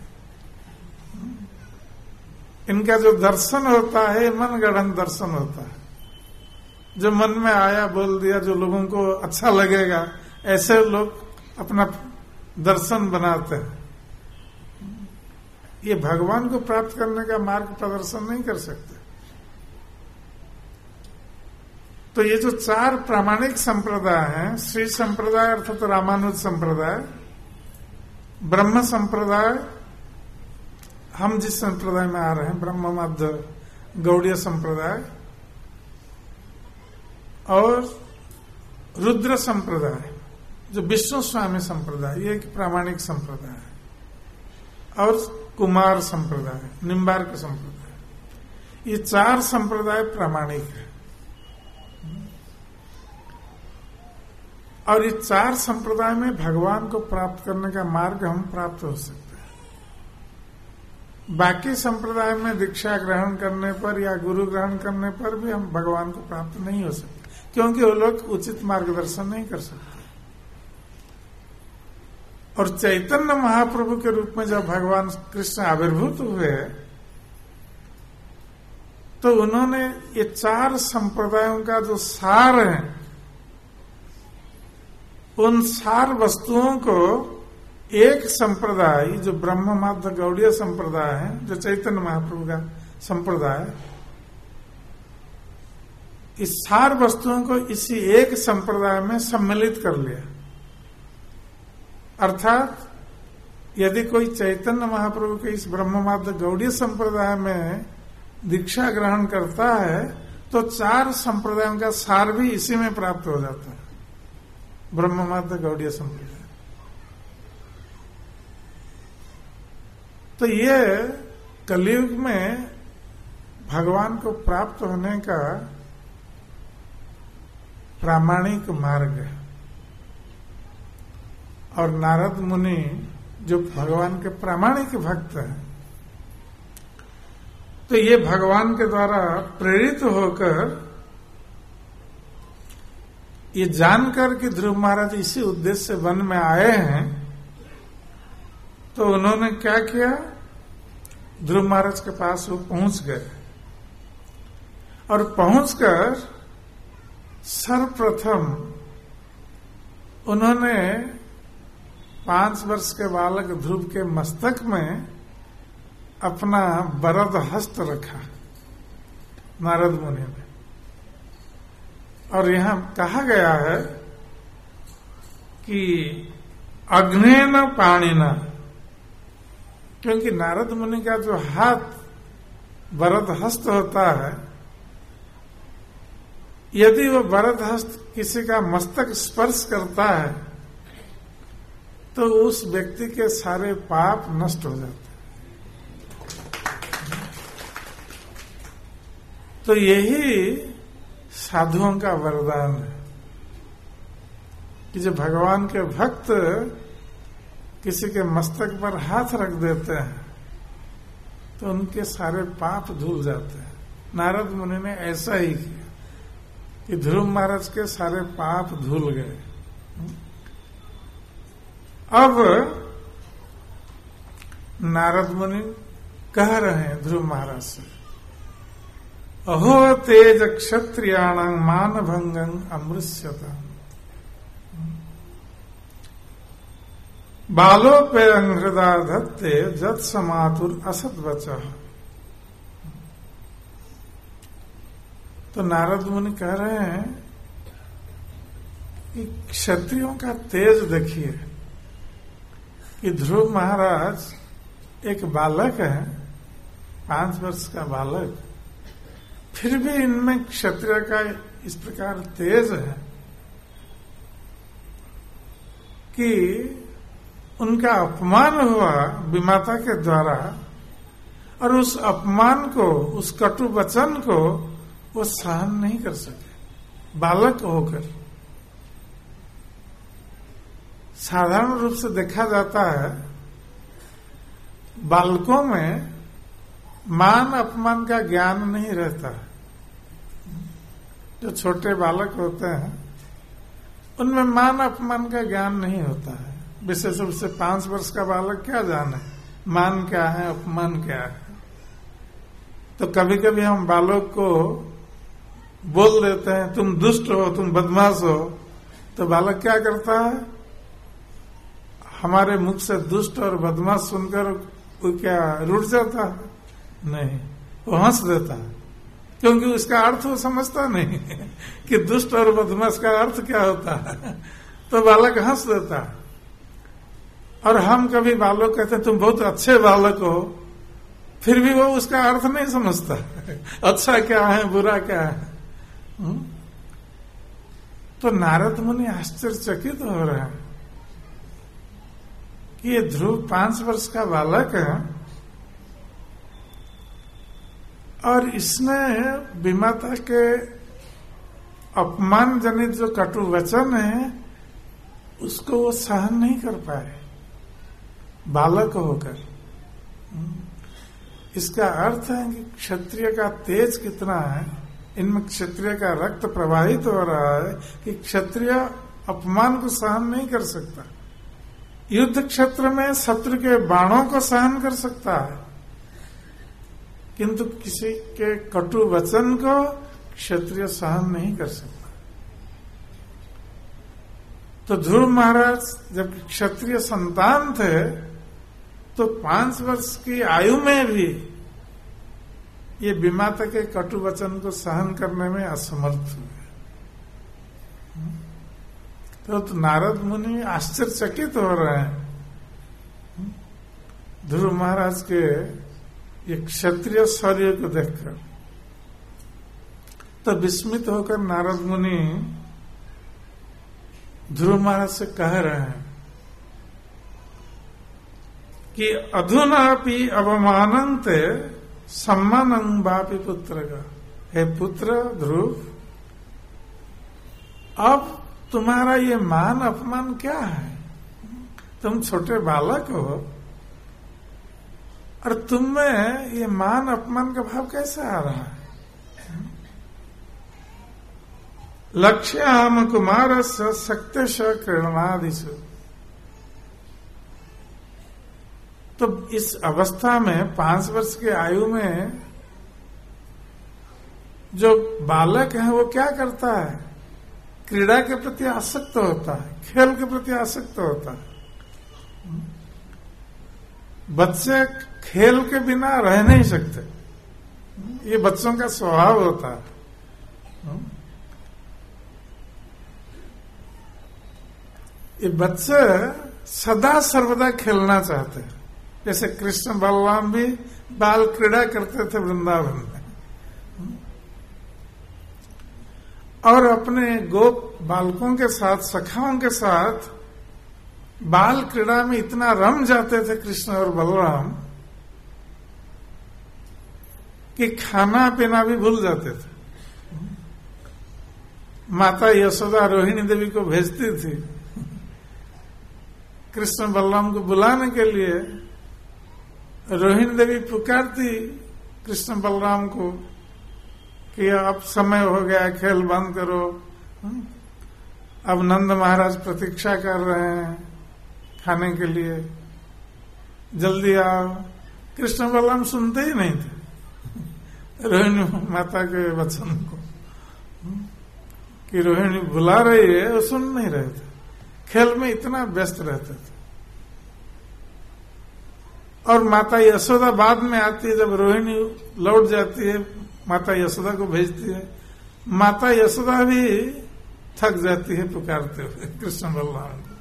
इनका जो दर्शन होता है मन गढ़ंत दर्शन होता है, जो मन में आया बोल दिया, जो लोगों को अच्छा लगेगा ऐसे लोग अपना दर्शन बनाते हैं। ये भगवान को प्राप्त करने का मार्ग प्रदर्शन नहीं कर सकते। तो ये जो चार प्रामाणिक संप्रदाय हैं, श्री संप्रदाय अर्थात तो रामानुज संप्रदाय, ब्रह्म संप्रदाय, हम जिस संप्रदाय में आ रहे हैं ब्रह्म मध्य गौड़ीय संप्रदाय, और रुद्र संप्रदाय जो विष्णु स्वामी संप्रदाय, ये एक प्रामाणिक संप्रदाय है, और कुमार संप्रदाय, निम्बार्क संप्रदाय। ये चार संप्रदाय प्रामाणिक है, और ये चार संप्रदाय में भगवान को प्राप्त करने का मार्ग हम प्राप्त हो सकते हैं। बाकी संप्रदाय में दीक्षा ग्रहण करने पर या गुरु ग्रहण करने पर भी हम भगवान को प्राप्त नहीं हो सकते, क्योंकि वो लोग उचित मार्गदर्शन नहीं कर सकते। और चैतन्य महाप्रभु के रूप में जब भगवान कृष्ण आविर्भूत हुए तो उन्होंने ये चार संप्रदायों का जो सार है, उन सार वस्तुओं को एक संप्रदाय जो ब्रह्म मध्य गौड़ीय संप्रदाय है, जो चैतन्य महाप्रभु का संप्रदाय, इस सार वस्तुओं को इसी एक संप्रदाय में सम्मिलित कर लिया। अर्थात यदि कोई चैतन्य महाप्रभु के इस ब्रह्ममाद्य गौड़ीय संप्रदाय में दीक्षा ग्रहण करता है तो चार संप्रदायों का सार भी इसी में प्राप्त हो जाता है, ब्रह्ममाद्य गौड़ीय संप्रदाय। तो ये कलयुग में भगवान को प्राप्त होने का प्रामाणिक मार्ग है। और नारद मुनि जो भगवान के प्रामाणिक भक्त हैं, तो ये भगवान के द्वारा प्रेरित होकर ये जानकर कि ध्रुव महाराज इसी उद्देश्य से वन में आए हैं, तो उन्होंने क्या किया, ध्रुव महाराज के पास वो पहुंच गए और पहुंचकर सर्वप्रथम उन्होंने पांच वर्ष के बालक ध्रुव के मस्तक में अपना वरद हस्त रखा नारद मुनि ने। और यहां कहा गया है कि अग्नेन पाणिना, क्योंकि नारद मुनि का जो हाथ वरद हस्त होता है, यदि वो वरद हस्त किसी का मस्तक स्पर्श करता है तो उस व्यक्ति के सारे पाप नष्ट हो जाते हैं। तो यही साधुओं का वरदान है कि जो भगवान के भक्त किसी के मस्तक पर हाथ रख देते हैं तो उनके सारे पाप धुल जाते हैं। नारद मुनि ने ऐसा ही किया कि ध्रुव महाराज के सारे पाप धुल गए। अब नारद मुनि कह रहे हैं ध्रुव महाराज से, अहो तेज क्षत्रियाण मान भंगं अमृष्यता बालोपे हृदा धत्ते जत समातुर असत बचा। तो नारद मुनि कह रहे हैं कि क्षत्रियों का तेज देखिए कि ध्रुव महाराज एक बालक है, पांच वर्ष का बालक, फिर भी इनमें क्षत्रिय का इस प्रकार तेज है कि उनका अपमान हुआ विमाता के द्वारा और उस अपमान को, उस कटु वचन को वो सहन नहीं कर सके बालक होकर। साधारण रूप से देखा जाता है बालकों में मान अपमान का ज्ञान नहीं रहता। जो छोटे बालक होते हैं उनमें मान अपमान का ज्ञान नहीं होता है। विशेष रूप से पांच वर्ष का बालक क्या जाने मान क्या है, अपमान क्या है। तो कभी कभी हम बालक को बोल देते हैं तुम दुष्ट हो, तुम बदमाश हो, तो बालक क्या करता है, हमारे मुख से दुष्ट और बदमाश सुनकर वो क्या रुठ जाता है? नहीं, वो हंस देता है, क्योंकि उसका अर्थ वो समझता नहीं कि दुष्ट और बदमाश का अर्थ क्या होता है। तो बालक हंस देता है। और हम कभी बालक कहते हैं तुम बहुत अच्छे बालक हो, फिर भी वो उसका अर्थ नहीं समझता अच्छा क्या है, बुरा क्या है। हुँ? तो नारद मुनि आश्चर्यचकित हो रहे हैं कि ये ध्रुव पांच वर्ष का बालक है और इसने विमाता के अपमान जनित जो कटु वचन है उसको वो सहन नहीं कर पाए बालक होकर। इसका अर्थ है कि क्षत्रिय का तेज कितना है, इनमें क्षत्रिय का रक्त प्रवाहित हो रहा है कि क्षत्रिय अपमान को सहन नहीं कर सकता। युद्ध क्षेत्र में शत्रु के बाणों को सहन कर सकता है, किंतु किसी के कटु वचन को क्षत्रिय सहन नहीं कर सकता। तो ध्रुव महाराज जब क्षत्रिय संतान थे तो पांच वर्ष की आयु में भी ये विमाता के कटु वचन को सहन करने में असमर्थ हुए। तो, तो नारद मुनि आश्चर्यचकित हो रहे हैं ध्रुव महाराज के ये क्षत्रिय शौर्य को देखकर। तो विस्मित होकर नारद मुनि ध्रुव महाराज से कह रहे हैं कि अधुनापि अवमानन्ते सम्मानं वापि पुत्र का। हे पुत्र ध्रुव, अब तुम्हारा ये मान अपमान क्या है? तुम छोटे बालक हो और तुम में ये मान अपमान का भाव कैसे आ रहा है? लक्ष्याम कुमारस्य शक्तिश क्रीडनादिषु। तो इस अवस्था में पांच वर्ष की आयु में जो बालक है वो क्या करता है? क्रीड़ा के प्रति आसक्त होता है, खेल के प्रति आसक्त होता है। बच्चे खेल के बिना रह नहीं सकते, ये बच्चों का स्वभाव होता है। ये बच्चे सदा सर्वदा खेलना चाहते हैं। जैसे कृष्ण बलराम भी बाल क्रीड़ा करते थे वृंदावन में, और अपने गोप बालकों के साथ, सखाओं के साथ बाल क्रीड़ा में इतना रम जाते थे कृष्ण और बलराम कि खाना पीना भी भूल जाते थे। माता यशोदा रोहिणी देवी को भेजती थी कृष्ण बलराम को बुलाने के लिए रोहिणी देवी पुकारती कृष्ण बलराम को कि अब समय हो गया, खेल बंद करो, अब नंद महाराज प्रतीक्षा कर रहे हैं खाने के लिए, जल्दी आओ। कृष्ण बलराम सुनते ही नहीं थे रोहिणी माता के वचन को कि रोहिणी बुला रही है, वो सुन नहीं रहे थे, खेल में इतना व्यस्त रहते थे। और माता यशोदा बाद में आती है, जब रोहिणी लौट जाती है माता यशोदा को भेजती है, माता यशोदा भी थक जाती है पुकारते हुए कृष्ण बलराम को।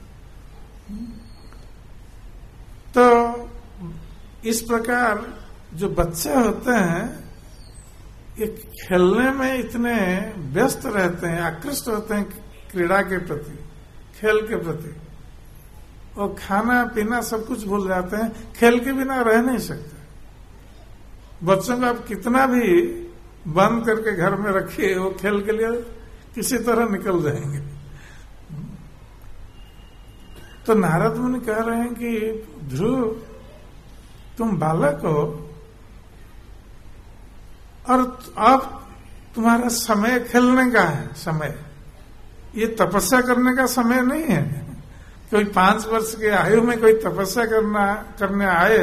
तो इस प्रकार जो बच्चे होते हैं ये खेलने में इतने व्यस्त रहते हैं, आकृष्ट होते हैं क्रीड़ा के प्रति, खेल के प्रति, और खाना पीना सब कुछ भूल जाते हैं, खेल के बिना रह नहीं सकते। बच्चों को आप कितना भी बंद करके घर में रखिए, वो खेल के लिए किसी तरह निकल जाएंगे। तो नारद मुनि कह रहे हैं कि ध्रुव, तुम बालक हो और अब तुम्हारा समय खेलने का है, समय ये तपस्या करने का समय नहीं है। कोई पांच वर्ष के आयु में कोई तपस्या करना करने आए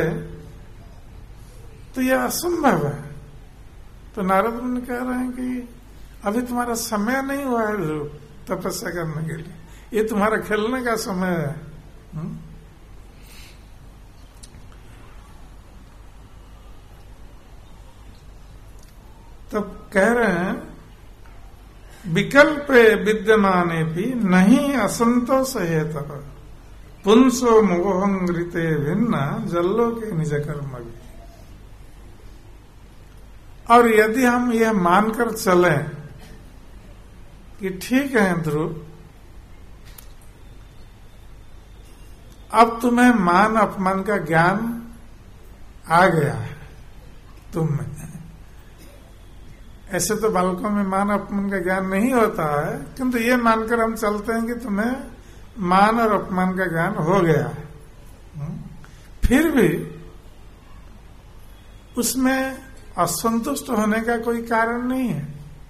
तो यह असंभव है। तो नारद मुनि कह रहे हैं कि अभी तुम्हारा समय नहीं हुआ है तपस्या करने के लिए, ये तुम्हारा खेलने का समय है। हुँ? तब कह रहे हैं विकल्पे विद्यमाने भी नहीं असंतोष हेत पुंसो मोहंगृते भिन्न जल्लो के निज कर्म भी। और यदि हम यह मानकर चलें कि ठीक है ध्रुव, अब तुम्हें मान अपमान का ज्ञान आ गया है तुम में। ऐसे तो बालकों में मान अपमान का ज्ञान नहीं होता है, किंतु ये मानकर हम चलते हैं कि तुम्हें मान और अपमान का ज्ञान हो गया है। फिर भी उसमें असंतुष्ट होने का कोई कारण नहीं है।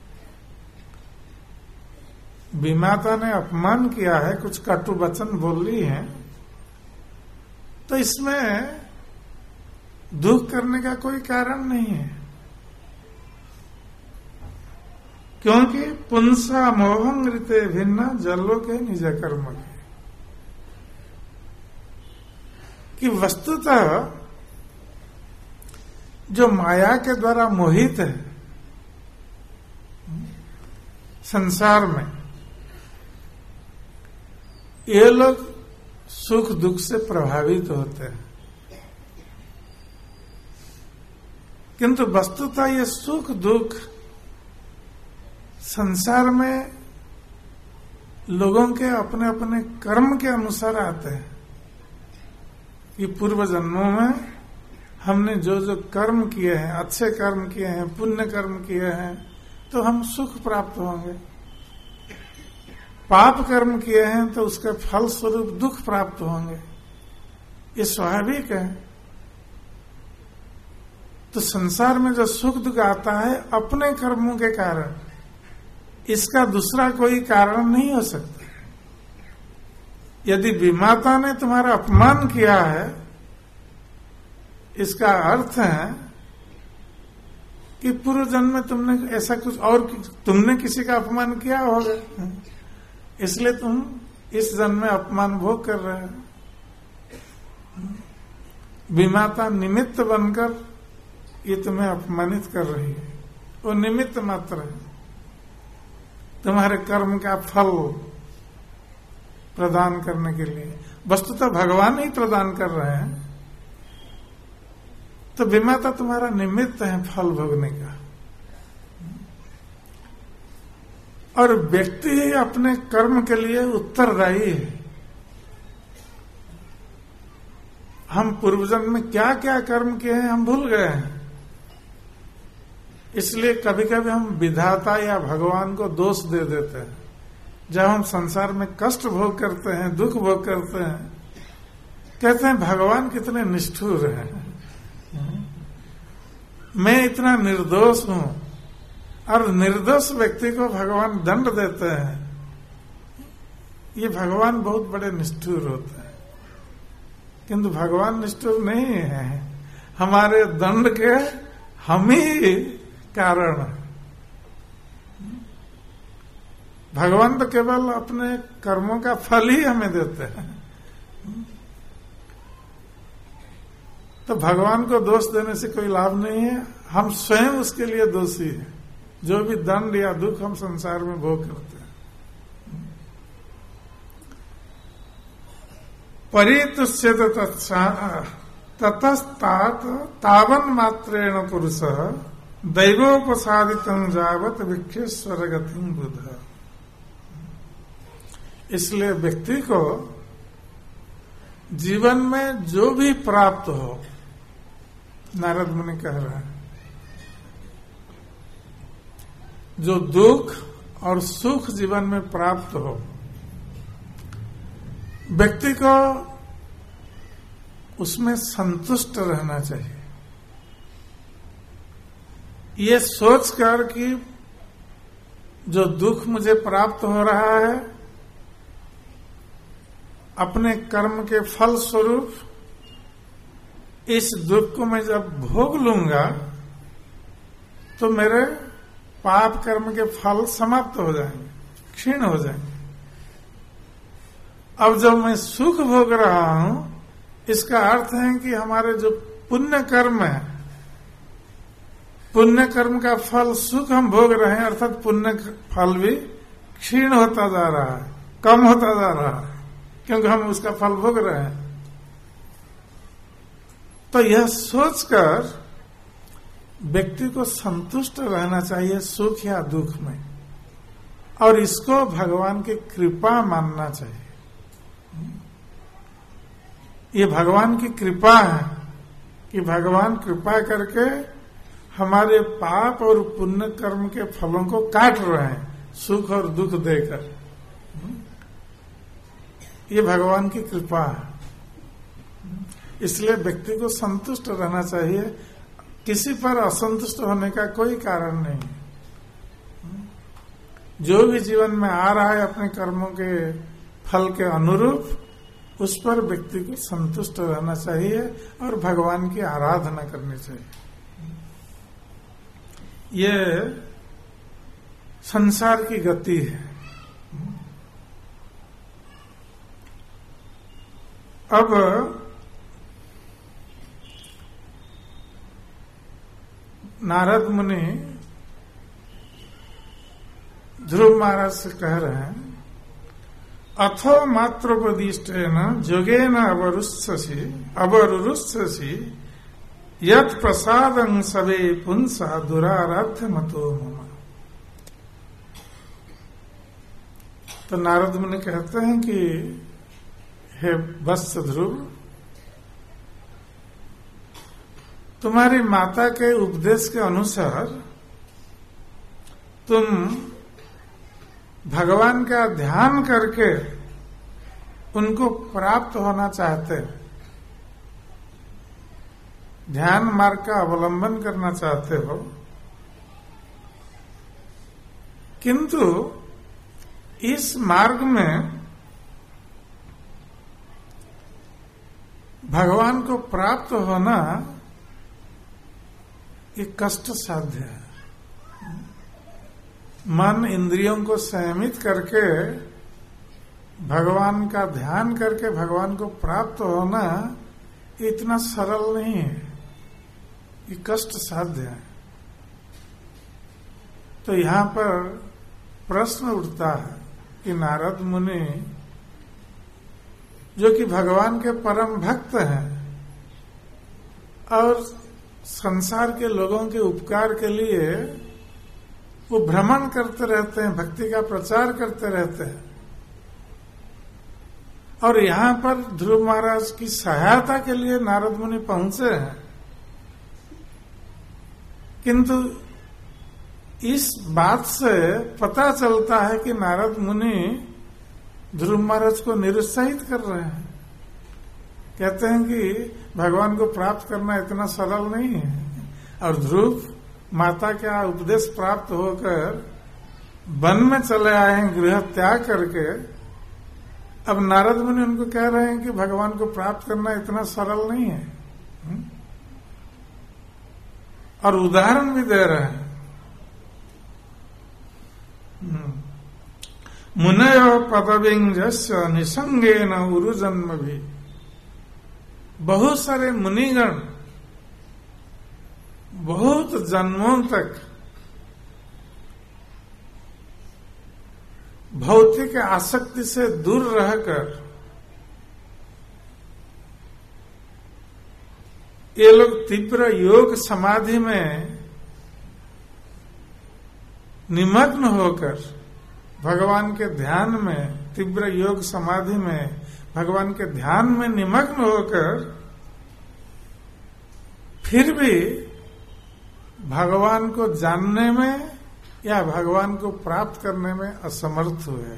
विमाता ने अपमान किया है, कुछ कटु वचन बोली है, तो इसमें दुख करने का कोई कारण नहीं है, क्योंकि पुंसा मोहं ऋते भिन्न जल्लो के निज कर्म के। कि वस्तुतः जो माया के द्वारा मोहित है संसार में, ये लोग सुख दुख से प्रभावित होते हैं, किंतु वस्तुतः ये सुख दुख संसार में लोगों के अपने अपने कर्म के अनुसार आते हैं। ये पूर्व जन्मों में हमने जो जो कर्म किए हैं, अच्छे कर्म किए हैं, पुण्य कर्म किए हैं, तो हम सुख प्राप्त होंगे। पाप कर्म किए हैं तो उसके फल स्वरूप दुख प्राप्त होंगे, ये स्वाभाविक है। तो संसार में जो सुख दुख आता है अपने कर्मों के कारण, इसका दूसरा कोई कारण नहीं हो सकता। यदि विमाता ने तुम्हारा अपमान किया है, इसका अर्थ है कि पूर्व जन्म में तुमने ऐसा कुछ और तुमने किसी का अपमान किया होगा, इसलिए तुम इस जन्म में अपमान भोग कर रहे हो। विमाता निमित्त बनकर ये तुम्हें अपमानित कर रही है, वो निमित्त मात्र है, तुम्हारे कर्म का फल प्रदान करने के लिए। वस्तुतः भगवान ही प्रदान कर रहे हैं, तो विमाता तुम्हारा निमित्त है फल भोगने का। और व्यक्ति ही अपने कर्म के लिए उत्तरदायी है। हम पूर्वजन्म में क्या क्या कर्म किए हैं हम भूल गए हैं, इसलिए कभी कभी हम विधाता या भगवान को दोष दे देते हैं। जब हम संसार में कष्ट भोग करते हैं, दुख भोग करते हैं, कहते हैं भगवान कितने निष्ठुर हैं, मैं इतना निर्दोष हूं और निर्दोष व्यक्ति को भगवान दंड देते हैं। ये भगवान बहुत बड़े निष्ठुर होते हैं, किंतु भगवान निष्ठुर नहीं है, हमारे दंड के हम ही कारण हैं। भगवान तो केवल अपने कर्मों का फल ही हमें देते हैं। तो भगवान को दोष देने से कोई लाभ नहीं है, हम स्वयं उसके लिए दोषी हैं, जो भी दंड या दुख हम संसार में भोग करते हैं। परितुष्यत ततस्तात तावन मात्रेण पुरुष दैवोपसादितं जावत विक्षेश्वर गतिं बुध। इसलिए व्यक्ति को जीवन में जो भी प्राप्त हो, नारद मुनि कह रहे हैं, जो दुख और सुख जीवन में प्राप्त हो, व्यक्ति को उसमें संतुष्ट रहना चाहिए। ये सोचकर कि जो दुख मुझे प्राप्त हो रहा है, अपने कर्म के फल स्वरूप इस दुख को मैं जब भोग लूंगा तो मेरे पाप कर्म के फल समाप्त हो जाएंगे, क्षीण हो जाएंगे। अब जब मैं सुख भोग रहा हूं, इसका अर्थ है कि हमारे जो पुण्य कर्म है, पुण्य कर्म का फल सुख हम भोग रहे हैं, अर्थात पुण्य फल भी क्षीण होता जा रहा है, कम होता जा रहा है, क्योंकि हम उसका फल भोग रहे हैं। तो यह सोचकर व्यक्ति को संतुष्ट रहना चाहिए सुख या दुख में, और इसको भगवान की कृपा मानना चाहिए। ये भगवान की कृपा है कि भगवान कृपा करके हमारे पाप और पुण्य कर्म के फलों को काट रहे हैं, सुख और दुख देकर। ये भगवान की कृपा है। इसलिए व्यक्ति को संतुष्ट रहना चाहिए, किसी पर असंतुष्ट होने का कोई कारण नहीं। जो भी जीवन में आ रहा है अपने कर्मों के फल के अनुरूप, उस पर व्यक्ति को संतुष्ट रहना चाहिए और भगवान की आराधना करनी चाहिए। ये संसार की गति है। अब नारद मुनि ध्रुव महाराज से कह रहे हैं, अथो मात्रोपदिष्टेन जोगेन अवरुष्यसि अवरुरुष्यसि यत् प्रसादं सवे पुंसा दुराराध्य मतो मम। तो नारद मुनि कहते हैं कि हे वत्स ध्रुव, तुम्हारी माता के उपदेश के अनुसार तुम भगवान का ध्यान करके उनको प्राप्त होना चाहते हो, ध्यान मार्ग का अवलंबन करना चाहते हो, किंतु इस मार्ग में भगवान को प्राप्त होना ये कष्ट साध्य है। मन इंद्रियों को संयमित करके भगवान का ध्यान करके भगवान को प्राप्त होना इतना सरल नहीं है, ये कष्ट साध्य है। तो यहाँ पर प्रश्न उठता है कि नारद मुनि जो कि भगवान के परम भक्त हैं और संसार के लोगों के उपकार के लिए वो भ्रमण करते रहते हैं, भक्ति का प्रचार करते रहते हैं, और यहाँ पर ध्रुव महाराज की सहायता के लिए नारद मुनि पहुंचे हैं। किंतु इस बात से पता चलता है कि नारद मुनि ध्रुव महाराज को निरुत्साहित कर रहे हैं कहते हैं कि भगवान को प्राप्त करना इतना सरल नहीं है। और ध्रुव माता का उपदेश प्राप्त होकर वन में चले आए हैं गृह त्याग करके। अब नारद मुनि उनको कह रहे हैं कि भगवान को प्राप्त करना इतना सरल नहीं है, और उदाहरण भी दे रहे हैं। मुनयो पदविंजस्य निसंगेन उरु जन्म भी। बहुत सारे मुनिगण बहुत जन्मों तक भौतिक आसक्ति से दूर रहकर ये लोग तीव्र योग समाधि में निमग्न होकर भगवान के ध्यान में, तीव्र योग समाधि में भगवान के ध्यान में निमग्न होकर फिर भी भगवान को जानने में या भगवान को प्राप्त करने में असमर्थ हुए।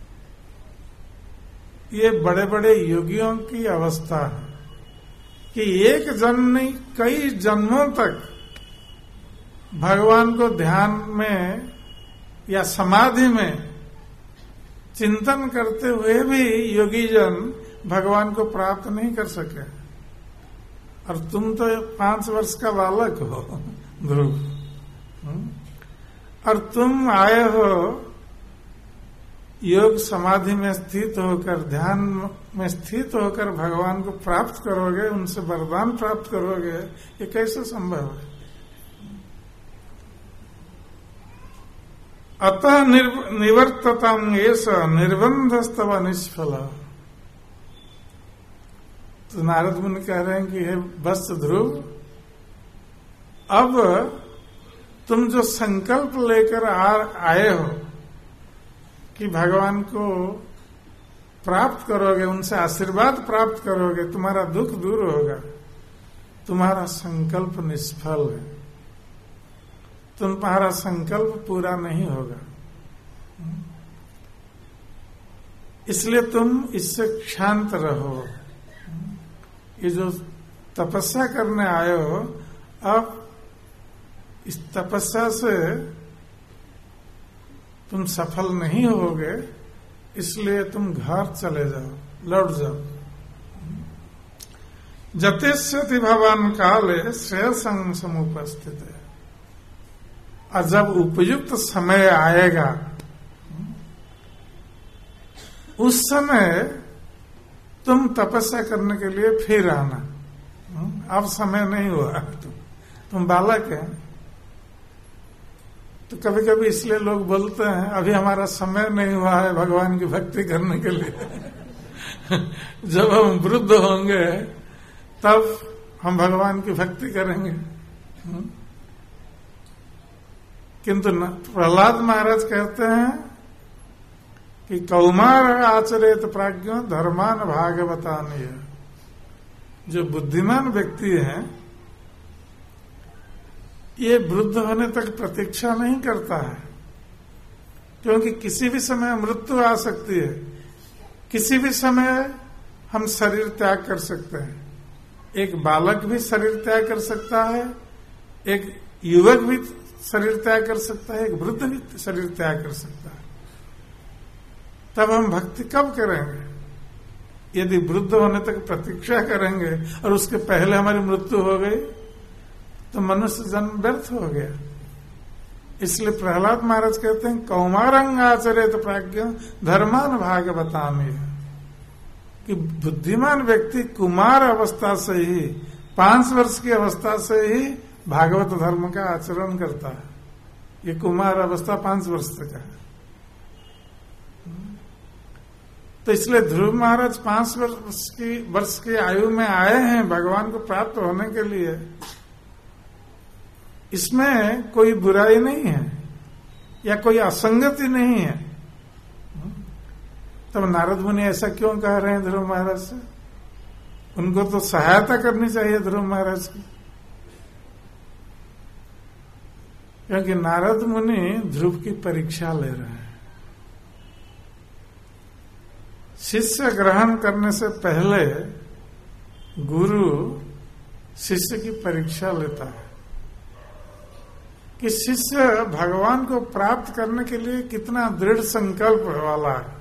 ये बड़े बड़े योगियों की अवस्था है कि एक जन्म नहीं कई जन्मों तक भगवान को ध्यान में या समाधि में चिंतन करते हुए भी योगी जन भगवान को प्राप्त नहीं कर सके। और तुम तो पांच वर्ष का बालक हो ध्रुव, और तुम आए हो योग समाधि में स्थित होकर, ध्यान में स्थित होकर भगवान को प्राप्त करोगे, उनसे वरदान प्राप्त करोगे। ये कैसे संभव है? अतः निवर्ततम एष निर्बंधस्तव निष्फल। तो नारद मुनि कह रहे हैं कि हे बस ध्रुव, अब तुम जो संकल्प लेकर आए हो कि भगवान को प्राप्त करोगे, उनसे आशीर्वाद प्राप्त करोगे, तुम्हारा दुख दूर होगा, तुम्हारा संकल्प निष्फल है, तुम्हारा संकल्प पूरा नहीं होगा। इसलिए तुम इससे क्षांत रहो। ये जो तपस्या करने आए हो, अब इस तपस्या से तुम सफल नहीं होगे, इसलिए तुम घर चले जाओ, लौट जाओ। जतेष्यति भवान काले श्रेयसं समुपस्थित है। और जब उपयुक्त समय आएगा, उस समय तुम तपस्या करने के लिए फिर आना। अब समय नहीं हुआ, तुम तुम बालक है। तो कभी कभी इसलिए लोग बोलते हैं अभी हमारा समय नहीं हुआ है भगवान की भक्ति करने के लिए। जब हम वृद्ध होंगे तब हम भगवान की भक्ति करेंगे। किंतु प्रहलाद महाराज कहते हैं कि कौमार आचरेत प्राज्ञ धर्मान भागवतानीय। जो बुद्धिमान व्यक्ति हैं, ये वृद्ध होने तक प्रतीक्षा नहीं करता है, क्योंकि किसी भी समय मृत्यु आ सकती है, किसी भी समय हम शरीर त्याग कर सकते हैं। एक बालक भी शरीर त्याग कर सकता है, एक युवक भी शरीर त्याग कर सकता है, एक वृद्ध भी शरीर त्याग कर सकता है। तब हम भक्ति कब करेंगे? यदि वृद्ध होने तक प्रतीक्षा करेंगे और उसके पहले हमारी मृत्यु हो गई तो मनुष्य जन्म व्यर्थ हो गया। इसलिए प्रहलाद महाराज कहते हैं कौमारंग आचरेत प्राज्ञ धर्मान भागवतामी, कि बुद्धिमान व्यक्ति कुमार अवस्था से ही, पांच वर्ष की अवस्था से ही भागवत धर्म का आचरण करता है। ये कुमार अवस्था पांच वर्ष तक है। तो इसलिए ध्रुव महाराज पांच वर्ष की वर्ष की आयु में आए हैं भगवान को प्राप्त होने के लिए। इसमें कोई बुराई नहीं है या कोई असंगति नहीं है। तब नारद मुनि ऐसा क्यों कह रहे हैं ध्रुव महाराज से? उनको तो सहायता करनी चाहिए ध्रुव महाराज की, क्योंकि नारद मुनि ध्रुव की परीक्षा ले रहे हैं। शिष्य ग्रहण करने से पहले गुरु शिष्य की परीक्षा लेता है कि शिष्य भगवान को प्राप्त करने के लिए कितना दृढ़ संकल्प वाला है,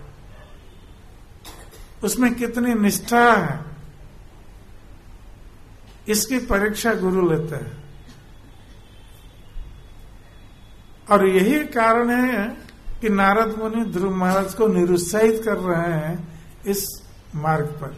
उसमें कितनी निष्ठा है, इसकी परीक्षा गुरु लेते हैं। और यही कारण है कि नारद मुनि ध्रुव महाराज को निरुत्साहित कर रहे हैं इस मार्ग पर,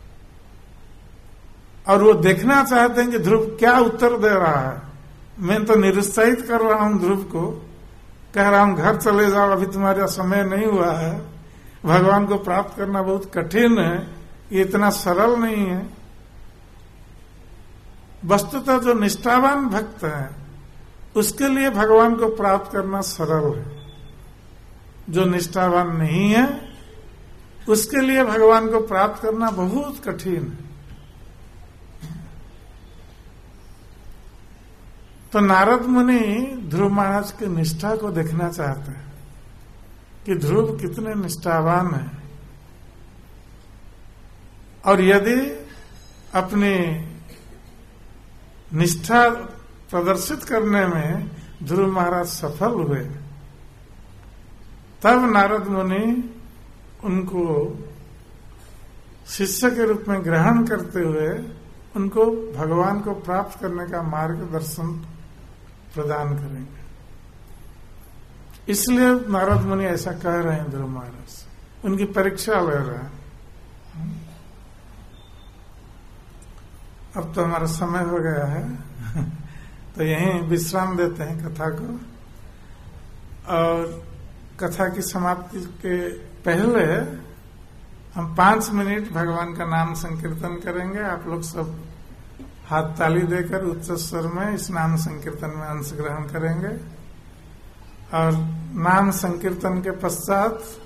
और वो देखना चाहते हैं कि ध्रुव क्या उत्तर दे रहा है। मैं तो निरुत्साहित कर रहा हूं ध्रुव को, कह रहा हूं घर चले जाओ, अभी तुम्हारा समय नहीं हुआ है, भगवान को प्राप्त करना बहुत कठिन है, ये इतना सरल नहीं है। वस्तुतः जो निष्ठावान भक्त है उसके लिए भगवान को प्राप्त करना सरल है, जो निष्ठावान नहीं है उसके लिए भगवान को प्राप्त करना बहुत कठिन है। तो नारद मुनि ध्रुव महाराज की निष्ठा को देखना चाहते हैं कि ध्रुव कितने निष्ठावान है, और यदि अपनी निष्ठा प्रदर्शित करने में ध्रुव महाराज सफल हुए, तब नारद मुनि उनको शिष्य के रूप में ग्रहण करते हुए उनको भगवान को प्राप्त करने का मार्गदर्शन प्रदान करेंगे। इसलिए नारद मुनि ऐसा कह रहे हैं ध्रुव महाराज, उनकी परीक्षा ले रहे हैं। अब तो हमारा समय हो गया है, तो यहीं विश्राम देते हैं कथा को, और कथा की समाप्ति के पहले हम पांच मिनट भगवान का नाम संकीर्तन करेंगे। आप लोग सब हाथ ताली देकर उच्च स्वर में इस नाम संकीर्तन में अंश ग्रहण करेंगे, और नाम संकीर्तन के पश्चात